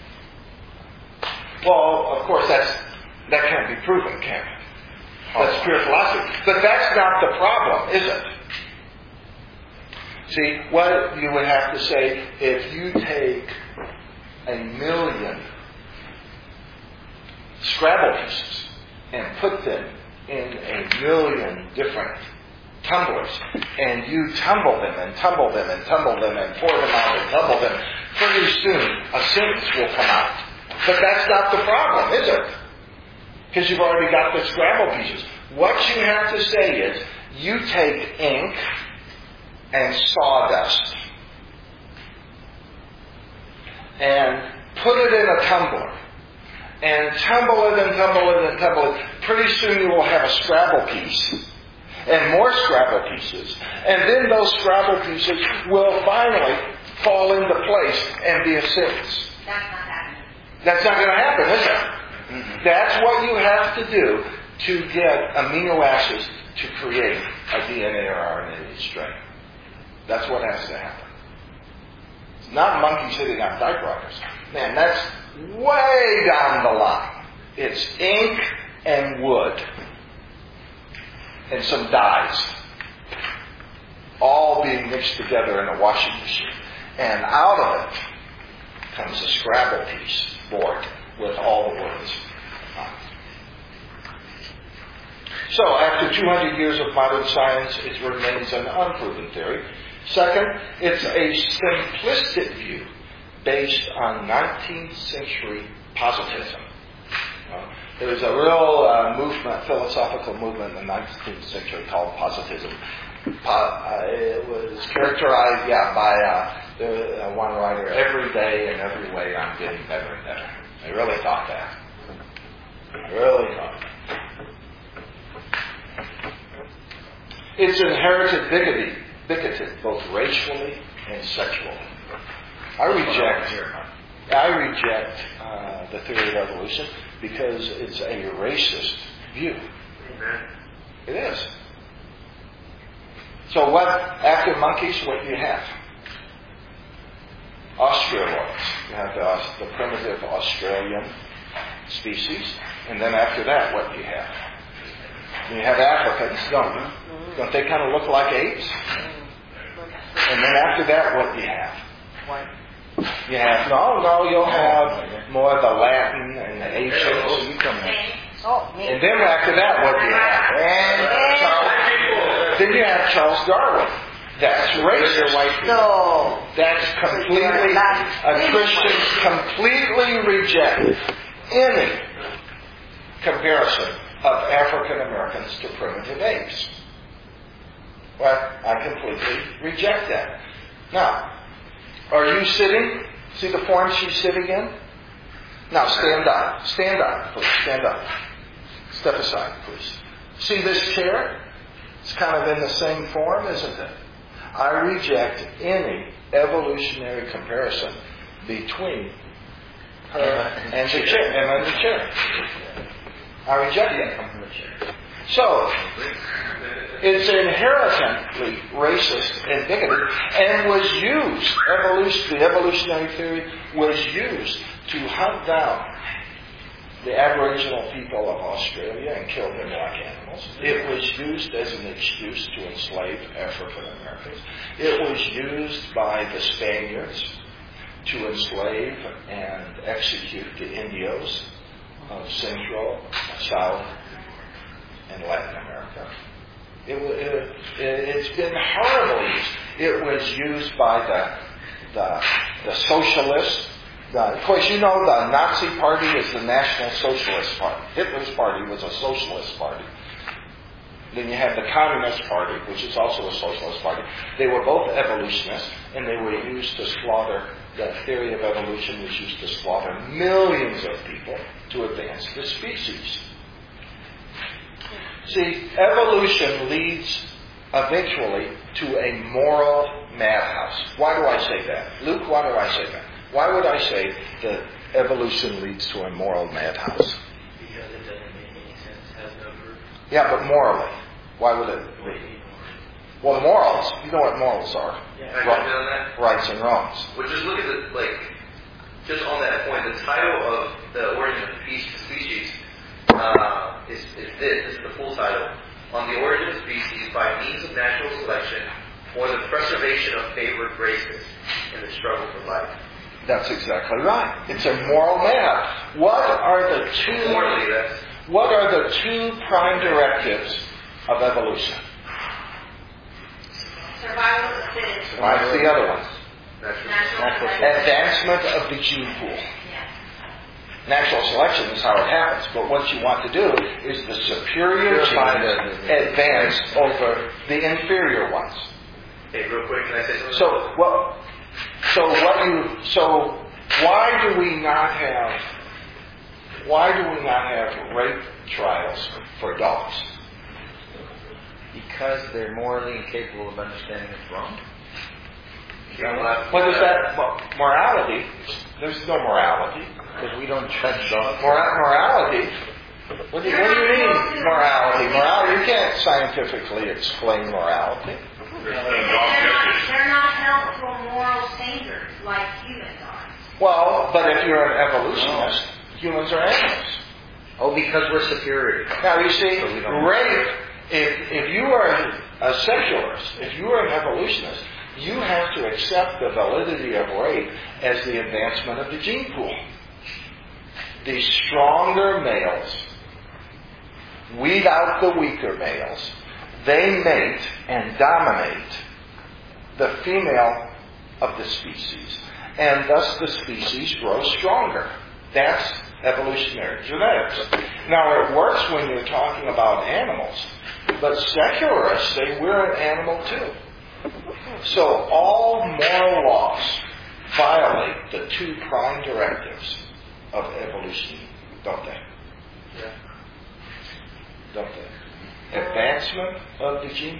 Well, of course, that's that can't be proven, can it? That's pure philosophy. But that's not the problem, is it? See, what you would have to say, if you take a million Scrabble pieces and put them in a million different tumblers, and you tumble them and tumble them and tumble them and pour them out and tumble them, pretty soon a sentence will come out. But that's not the problem, is it? Because you've already got the Scrabble pieces. What you have to say is, you take ink and sawdust and put it in a tumbler and tumble it and tumble it and tumble it. Pretty soon you will have a Scrabble piece and more Scrabble pieces. And then those Scrabble pieces will finally fall into place and be a sentence. That's not happening. That's not going to happen, is it? Mm-hmm. That's what you have to do to get amino acids to create a D N A or R N A strain. That's what has to happen. It's not monkeys sitting on typewriters. Man, that's way down the line. It's ink and wood and some dyes all being mixed together in a washing machine. And out of it comes a Scrabble piece board with all the words on it. So, after two hundred years of modern science, it remains an unproven theory. Second, it's a simplistic view based on nineteenth century positivism. Uh, there was a real uh, movement, philosophical movement in the nineteenth century called positivism. Po- uh, it was characterized, yeah, by uh, the, uh, one writer, every day in every way I'm getting better and better. They really thought that. They really thought that. It's inherited bigotry, bigoted both racially and sexually. I reject, I reject uh, the theory of evolution because it's a racist view. Amen. It is. So what, after monkeys, what do you have? Australoids. You have the, the primitive Australian species. And then after that, what do you have? You have Africans, don't you? Don't they kind of look like apes? And then after that, what do you have? You have, no, no, you'll have more of the Latin and the Asians. Oh, me. And then after that, what do you have? And Charles, then you have Charles Darwin. That's racist. No, that's completely, uh, Christians completely reject any comparison of African Americans to primitive apes. Well, I completely reject that. Now, are you sitting? See the form she's sitting in? Now stand up. Stand up, please. Stand up. Step aside, please. See this chair? It's kind of in the same form, isn't it? I reject any evolutionary comparison between her and the chair, and the chair. I reject that. So, it's inherently racist and bigoted, and was used, evolution, the evolutionary theory was used to hunt down the Aboriginal people of Australia and kill them like animals. It was used as an excuse to enslave African Americans. It was used by the Spaniards to enslave and execute the Indios of Central, South, and Latin America. It, it, it, it's been horribly used. It was used by the, the, the socialists. The, of course, you know the Nazi Party is the National Socialist Party. Hitler's party was a socialist party. Then you have the Communist Party, which is also a socialist party. They were both evolutionists, and they were used to slaughter. The theory of evolution was used to slaughter millions of people to advance the species. See, evolution leads eventually to a moral madhouse. Why do I say that? Luke, why do I say that? Why would I say that evolution leads to a moral madhouse? Because it doesn't make any sense, has no proof. Yeah, but morally. Why would it be? Well, morals, you know what morals are. Yeah. Can I jump in on that? Rights and wrongs. Well, just look at the, like, just on that point, the title of the Origin of Species uh, is, is this. This is the full title. On the origin of species by means of natural selection or the preservation of favored races in the struggle for life. That's exactly right. It's a moral madhouse. What are the two? Morally, that's What are the two prime directives of evolution? Survival of the fittest. What's the other one? natural. Natural selection. Advancement of the gene pool. Yes. Natural selection is how it happens, but what you want to do is the superior genes advance over the inferior ones. Hey, real quick, can I say something? So, well, so what you, so why do we not have, why do we not have rape trials for dogs? Because they're morally incapable of understanding it's wrong. What is that? Well, morality? There's no morality. Because we don't judge dogs. Mora- morality? What do, you, what do you mean morality? Morality? You can't scientifically explain morality. They're not, they're not held to a moral standard like humans are. Well, but if you're an evolutionist, humans are animals. Oh, because we're superior. Now you see, So we don't- rape, if, if you are a secularist, if you are an evolutionist, you have to accept the validity of rape as the advancement of the gene pool. The stronger males weed out the weaker males. They mate and dominate the female of the species, and thus the species grows stronger. That's evolutionary genetics. Now, it works when you're talking about animals, but secularists say we're an animal too. So all moral laws violate the two prime directives of evolution, don't they? Yeah. Don't they? Advancement of the gene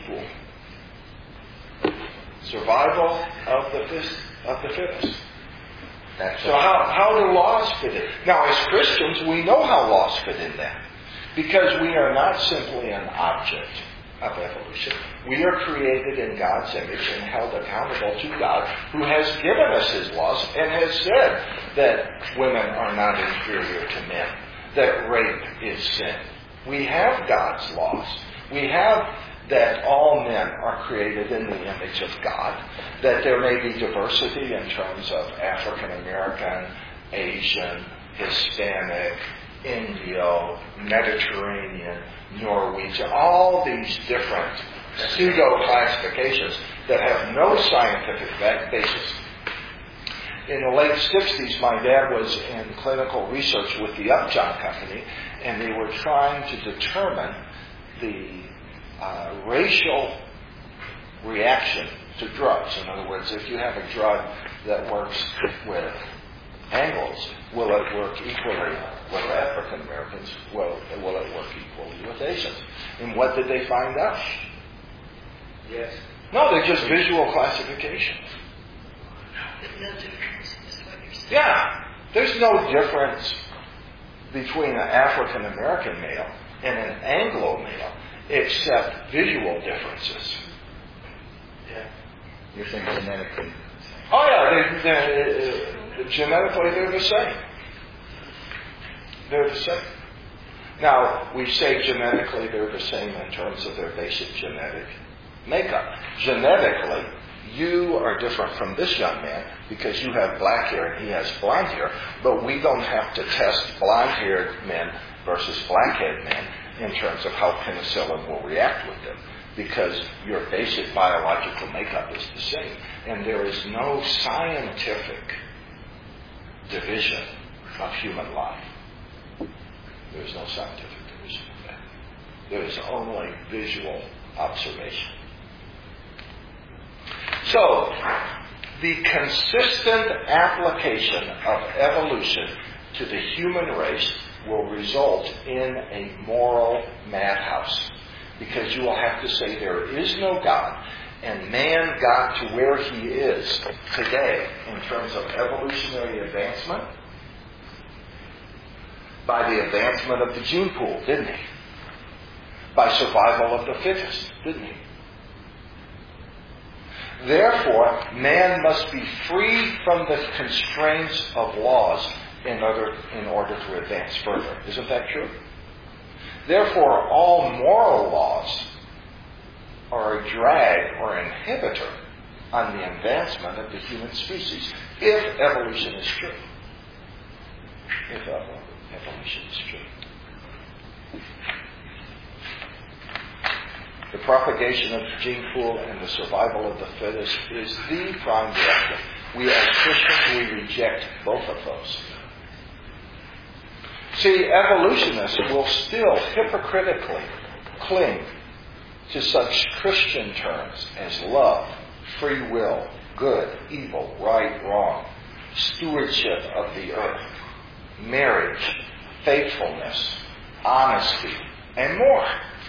pool. Survival of the fittest. Of the fittest. That's So how, how do laws fit in? Now, as Christians, we know how laws fit in that. Because we are not simply an object of evolution. We are created in God's image and held accountable to God, who has given us His laws and has said that women are not inferior to men, that rape is sin. We have God's laws. We have that all men are created in the image of God, that there may be diversity in terms of African American, Asian, Hispanic, Indio, Mediterranean, Norwegian, all these different pseudo-classifications that have no scientific basis. In the late sixties, my dad was in clinical research with the Upjohn Company, and they were trying to determine the uh, racial reaction to drugs. In other words, if you have a drug that works with Anglos, will it work equally with African Americans? Will, will it work equally with Asians? And what did they find out? Yes. No, they're just visual classifications. No difference, is what you're saying. Yeah, there's no difference between an African American male and an Anglo male except visual differences. Yeah. You're saying genetically. Oh yeah, they, they, uh, genetically they're the same. They're the same. Now, we say genetically they're the same in terms of their basic genetic makeup. Genetically, you are different from this young man because you have black hair and he has blonde hair, but we don't have to test blonde-haired men versus black-haired men in terms of how penicillin will react with them, because your basic biological makeup is the same. And there is no scientific division of human life. There is no scientific division of that. There is only visual observation. So, the consistent application of evolution to the human race will result in a moral madhouse. Because you will have to say there is no God, and man got to where he is today in terms of evolutionary advancement by the advancement of the gene pool, didn't he? By survival of the fittest, didn't he? Therefore, man must be free from the constraints of laws in order, in order to advance further. Isn't that true? Therefore, all moral laws are a drag or inhibitor on the advancement of the human species, if evolution is true. If evolution is true. The propagation of the gene pool and the survival of the fittest is the prime directive. We as Christians, we reject both of those. See, evolutionists will still hypocritically cling to such Christian terms as love, free will, good, evil, right, wrong, stewardship of the earth, marriage, faithfulness, honesty, and more.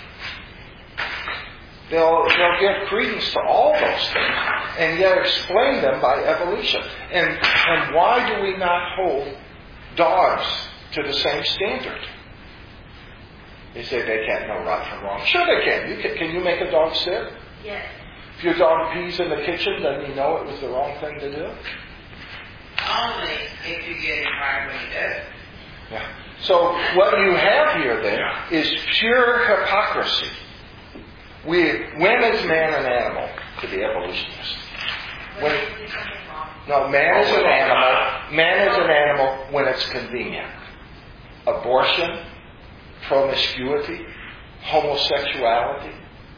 They'll, they'll give credence to all those things and yet explain them by evolution. And, and why do we not hold dogs to the same standard? They say they can't know right from wrong. Sure they can. You can. Can you make a dog sit? Yes. If your dog pees in the kitchen, doesn't he know it was the wrong thing to do? Only if you get it right when you do it. Yeah. So what you have here then is pure hypocrisy. We, when is man an animal to the evolutionists? When, no, man is an animal. Man is an animal when it's convenient. Abortion, promiscuity, homosexuality,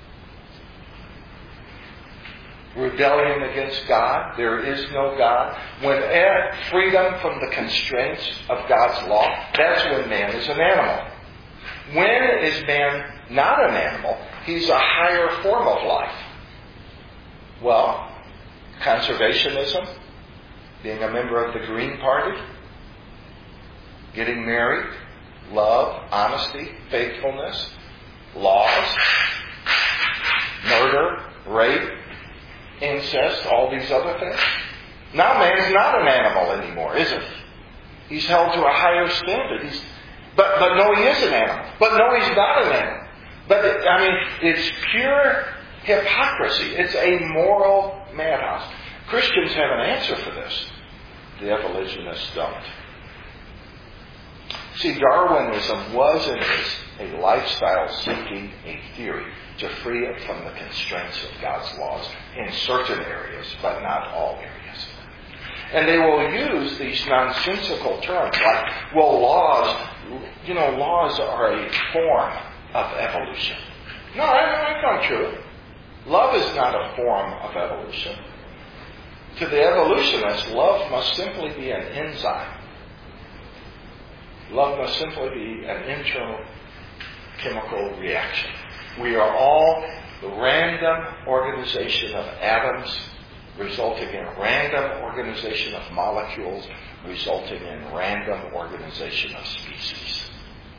rebellion against God. There is no God. When freedom from the constraints of God's law, that's when man is an animal. When is man not an animal? He's a higher form of life. Well, conservationism, being a member of the Green Party, getting married, love, honesty, faithfulness, laws, murder, rape, incest, all these other things. Now man's not an animal anymore, is he? He's held to a higher standard. He's, but, but no, he is an animal. But no, he's not an animal. But, it, I mean, it's pure hypocrisy. It's a moral madhouse. Christians have an answer for this. The evolutionists don't. See, Darwinism was and is a lifestyle seeking a theory to free it from the constraints of God's laws in certain areas, but not all areas. And they will use these nonsensical terms like, well, laws, you know, laws are a form of evolution. No, that's not true. Love is not a form of evolution. To the evolutionist, love must simply be an enzyme. Love must simply be an internal chemical reaction. We are all the random organization of atoms resulting in random organization of molecules resulting in random organization of species.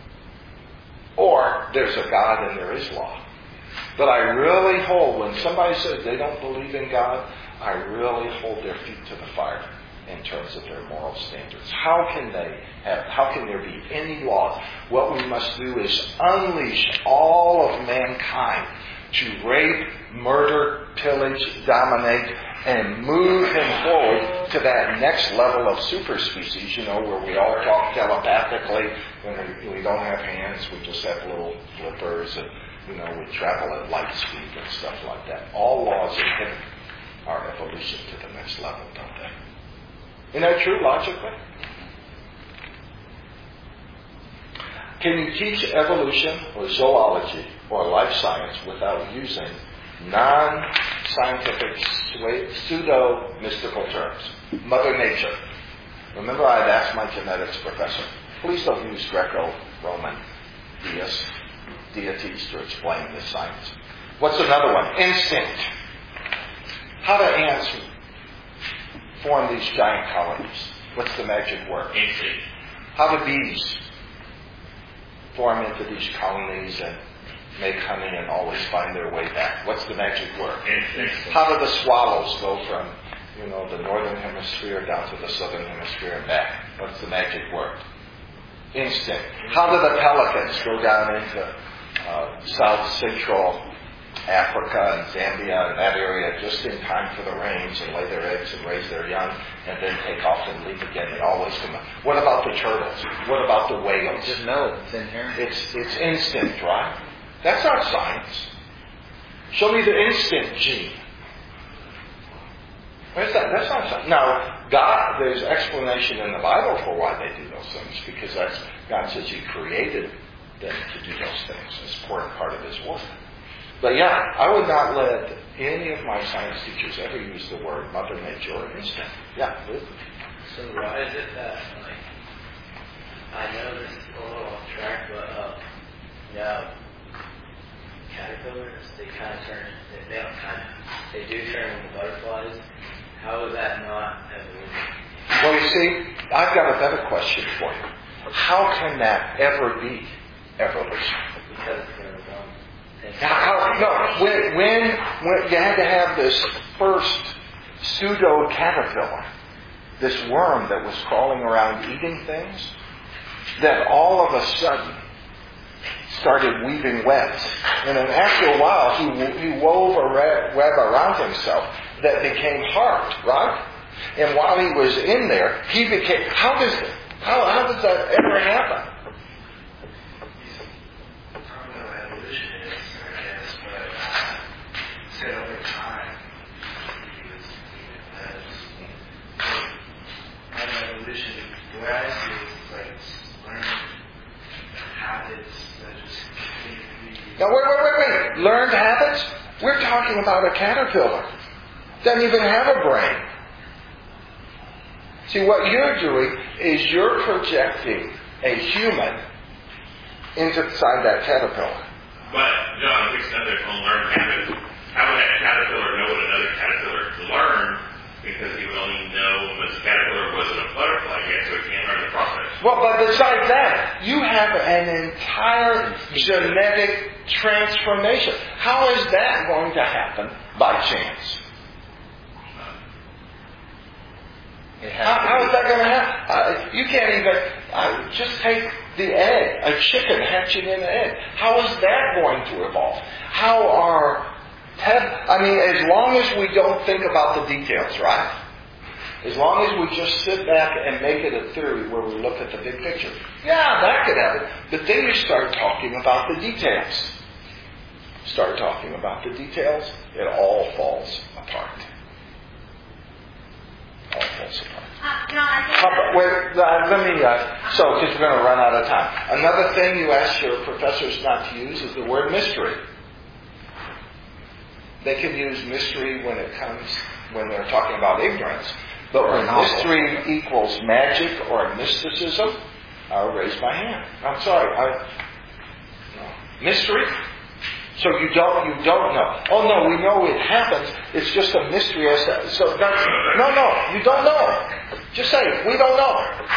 Or there's a God and there is law. But I really hold, when somebody says they don't believe in God, I really hold their feet to the fire in terms of their moral standards. How can they have, how can there be any laws? What we must do is unleash all of mankind to rape, murder, pillage, dominate, and move him forward to that next level of superspecies, you know, where we all talk telepathically, when we, we don't have hands, we just have little flippers, and, you know, we travel at light speed and stuff like that. All laws inhibit our evolution to the next level, don't they? Isn't that true logically? Can you teach evolution or zoology or life science without using non-scientific, pseudo-mystical terms? Mother Nature. Remember, I had asked my genetics professor, please don't use Greco-Roman deists, deities to explain this science. What's another one? Instinct. How do ants form these giant colonies? What's the magic word? Instinct. How do bees form into these colonies and make honey and always find their way back? What's the magic word? Instinct. How do the swallows go from, you know, the northern hemisphere down to the southern hemisphere and back? What's the magic word? Instinct. How do the pelicans go down into uh, south central Africa and Zambia and that area just in time for the rains and lay their eggs and raise their young and then take off and leave again? They always come back. What about the turtles? What about the whales? Just know it's inherent. It's, it's instinct, right? That's not science. Show me the instinct gene. Where's that? That's not science. Now, God, there's explanation in the Bible for why they do those things, because that's, God says He created them to do those things. It's an important part of His work. But yeah, I would not let any of my science teachers ever use the word Mother Nature or instinct. Yeah, Luke. So why is it that, like, I know this is a little off track, but, uh, yeah, caterpillars, they kind of turn, they, they don't kind of, they do turn into butterflies. How is that not evolution? Well, you see, I've got a better question for you. How can that ever be evolution? Because they're dumb. How, no, when, when, when you had to have this first pseudo-caterpillar, this worm that was crawling around eating things, that all of a sudden started weaving webs. And then after a while, he, he wove a web around himself that became hard, right? And while he was in there, he became, how does, how, how does that ever happen? Said over time, as evolution, the way I see it is like learning habits that just continue to be. Now, wait, wait, wait, wait. Learned habits? We're talking about a caterpillar. Doesn't even have a brain. See, what you're doing is you're projecting a human inside that caterpillar. But, John, if it's another on learned habits, how would that caterpillar know what another caterpillar learned? Because he would only know when the caterpillar wasn't a butterfly yet, so he can't learn the process. Well, but besides that, you have an entire genetic transformation. How is that going to happen by chance? How, how is that going to happen? Uh, you can't even, uh, just take the egg, a chicken hatching in an egg. How is that going to evolve? How are I mean, as long as we don't think about the details, right? As long as we just sit back and make it a theory where we look at the big picture. Yeah, that could happen. But then you start talking about the details. Start talking about the details, it all falls apart. All falls apart. Uh, John, I think How, wait, uh, let me, uh, so, because we're going to run out of time. Another thing you ask your professors not to use is the word mystery. They can use mystery when it comes, when they're talking about ignorance. But when mystery equals magic or mysticism, I'll raise my hand. I'm sorry. I, no. Mystery? So you don't, you don't know. Oh no, we know it happens. It's just a mystery. As to, so that's, no, no, you don't know. Just say, we don't know.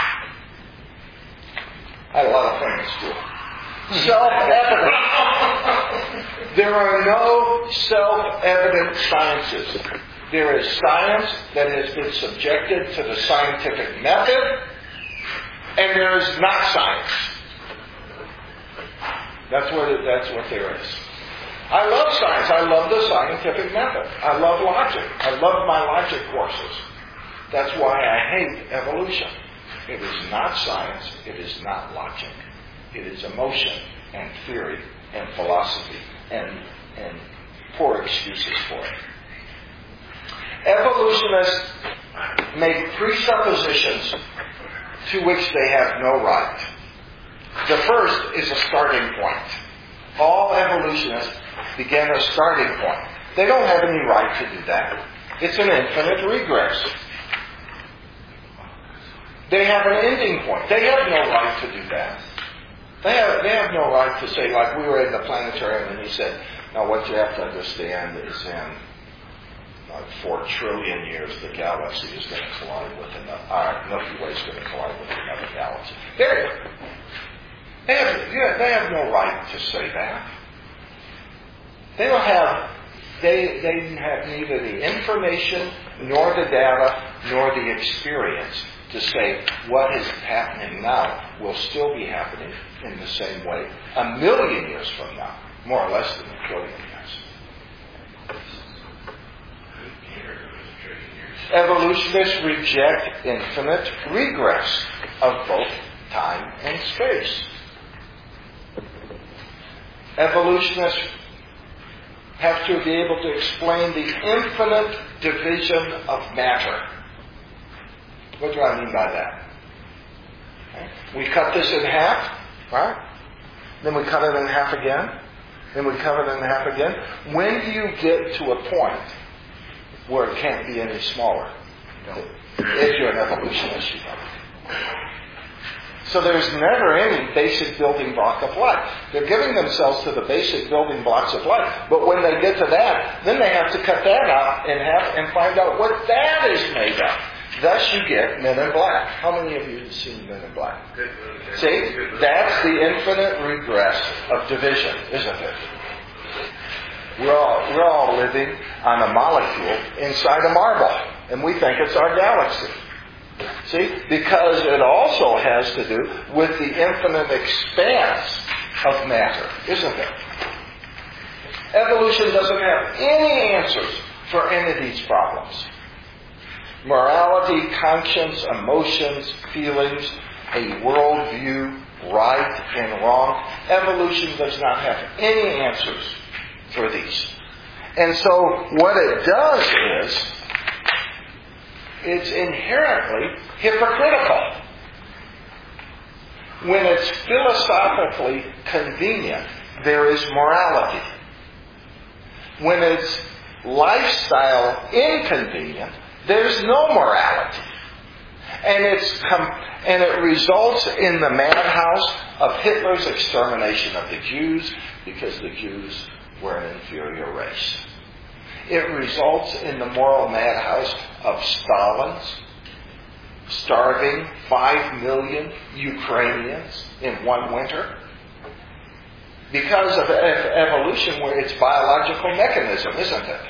I had a lot of friends too. Self-evident. There are no self-evident sciences. There is science that has been subjected to the scientific method, and there is not science. That's what it, that's what there is. I love science. I love the scientific method. I love logic. I love my logic courses. That's why I hate evolution. It is not science. It is not logic. It is emotion and theory and philosophy and, and poor excuses for it. Evolutionists make presuppositions to which they have no right. The first is a starting point. All evolutionists begin a starting point. They don't have any right to do that. It's an infinite regress. They have an ending point. They have no right to do that. They have, they have no right to say, like we were in the planetarium and he said, now what you have to understand is in like four trillion years the galaxy is going to collide with another, our Milky Way is going to collide with another galaxy. There. They have, yeah, they have no right to say that. They don't have, they, they have neither the information, nor the data, nor the experience to say what is happening now will still be happening in the same way a million years from now, more or less than a trillion years. Evolutionists reject infinite regress of both time and space. Evolutionists have to be able to explain the infinite division of matter. What do I mean by that? Okay. We cut this in half, right? Then we cut it in half again. Then we cut it in half again. When do you get to a point where it can't be any smaller? If you're an evolutionist, you know. So there's never any basic building block of life. They're giving themselves to the basic building blocks of life. But when they get to that, then they have to cut that out in half and find out what that is made of. Thus you get Men in Black. How many of you have seen Men in Black? Good movie. See? That's the infinite regress of division, isn't it? We're all, we're all living on a molecule inside a marble, and we think it's our galaxy. See? Because it also has to do with the infinite expanse of matter, isn't it? Evolution doesn't have any answers for any of these problems. Morality, conscience, emotions, feelings, a worldview, right and wrong. Evolution does not have any answers for these. And so what it does is, it's inherently hypocritical. When it's philosophically convenient, there is morality. When it's lifestyle inconvenient, there's no morality. And it's com- and it results in the madhouse of Hitler's extermination of the Jews because the Jews were an inferior race. It results in the moral madhouse of Stalin's starving five million Ukrainians in one winter because of evolution, where it's biological mechanism, isn't it?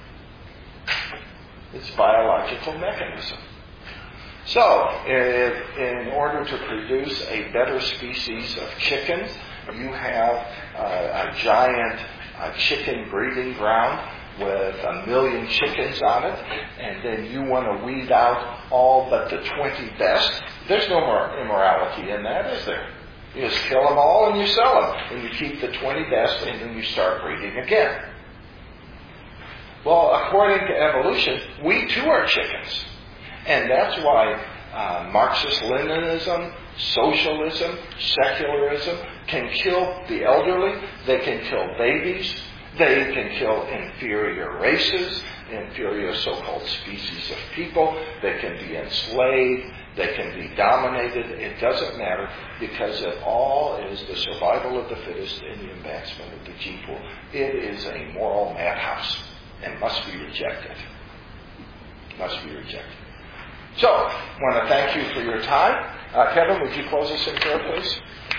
It's biological mechanism. So, if, in order to produce a better species of chicken, you have uh, a giant uh, chicken breeding ground with a million chickens on it, and then you want to weed out all but the twenty best. There's no more immorality in that, is there? You just kill them all and you sell them, and you keep the twenty best, and then you start breeding again. Well, according to evolution, we too are chickens. And that's why uh, Marxist-Leninism, socialism, secularism can kill the elderly, they can kill babies, They can kill inferior races, inferior so-called species of people. They can be enslaved. They can be dominated. It doesn't matter, because it all is the survival of the fittest and the advancement of the gene pool. It is a moral madhouse and must be rejected. Must be rejected. So, I want to thank you for your time. Uh, Kevin, would you close us in prayer, please?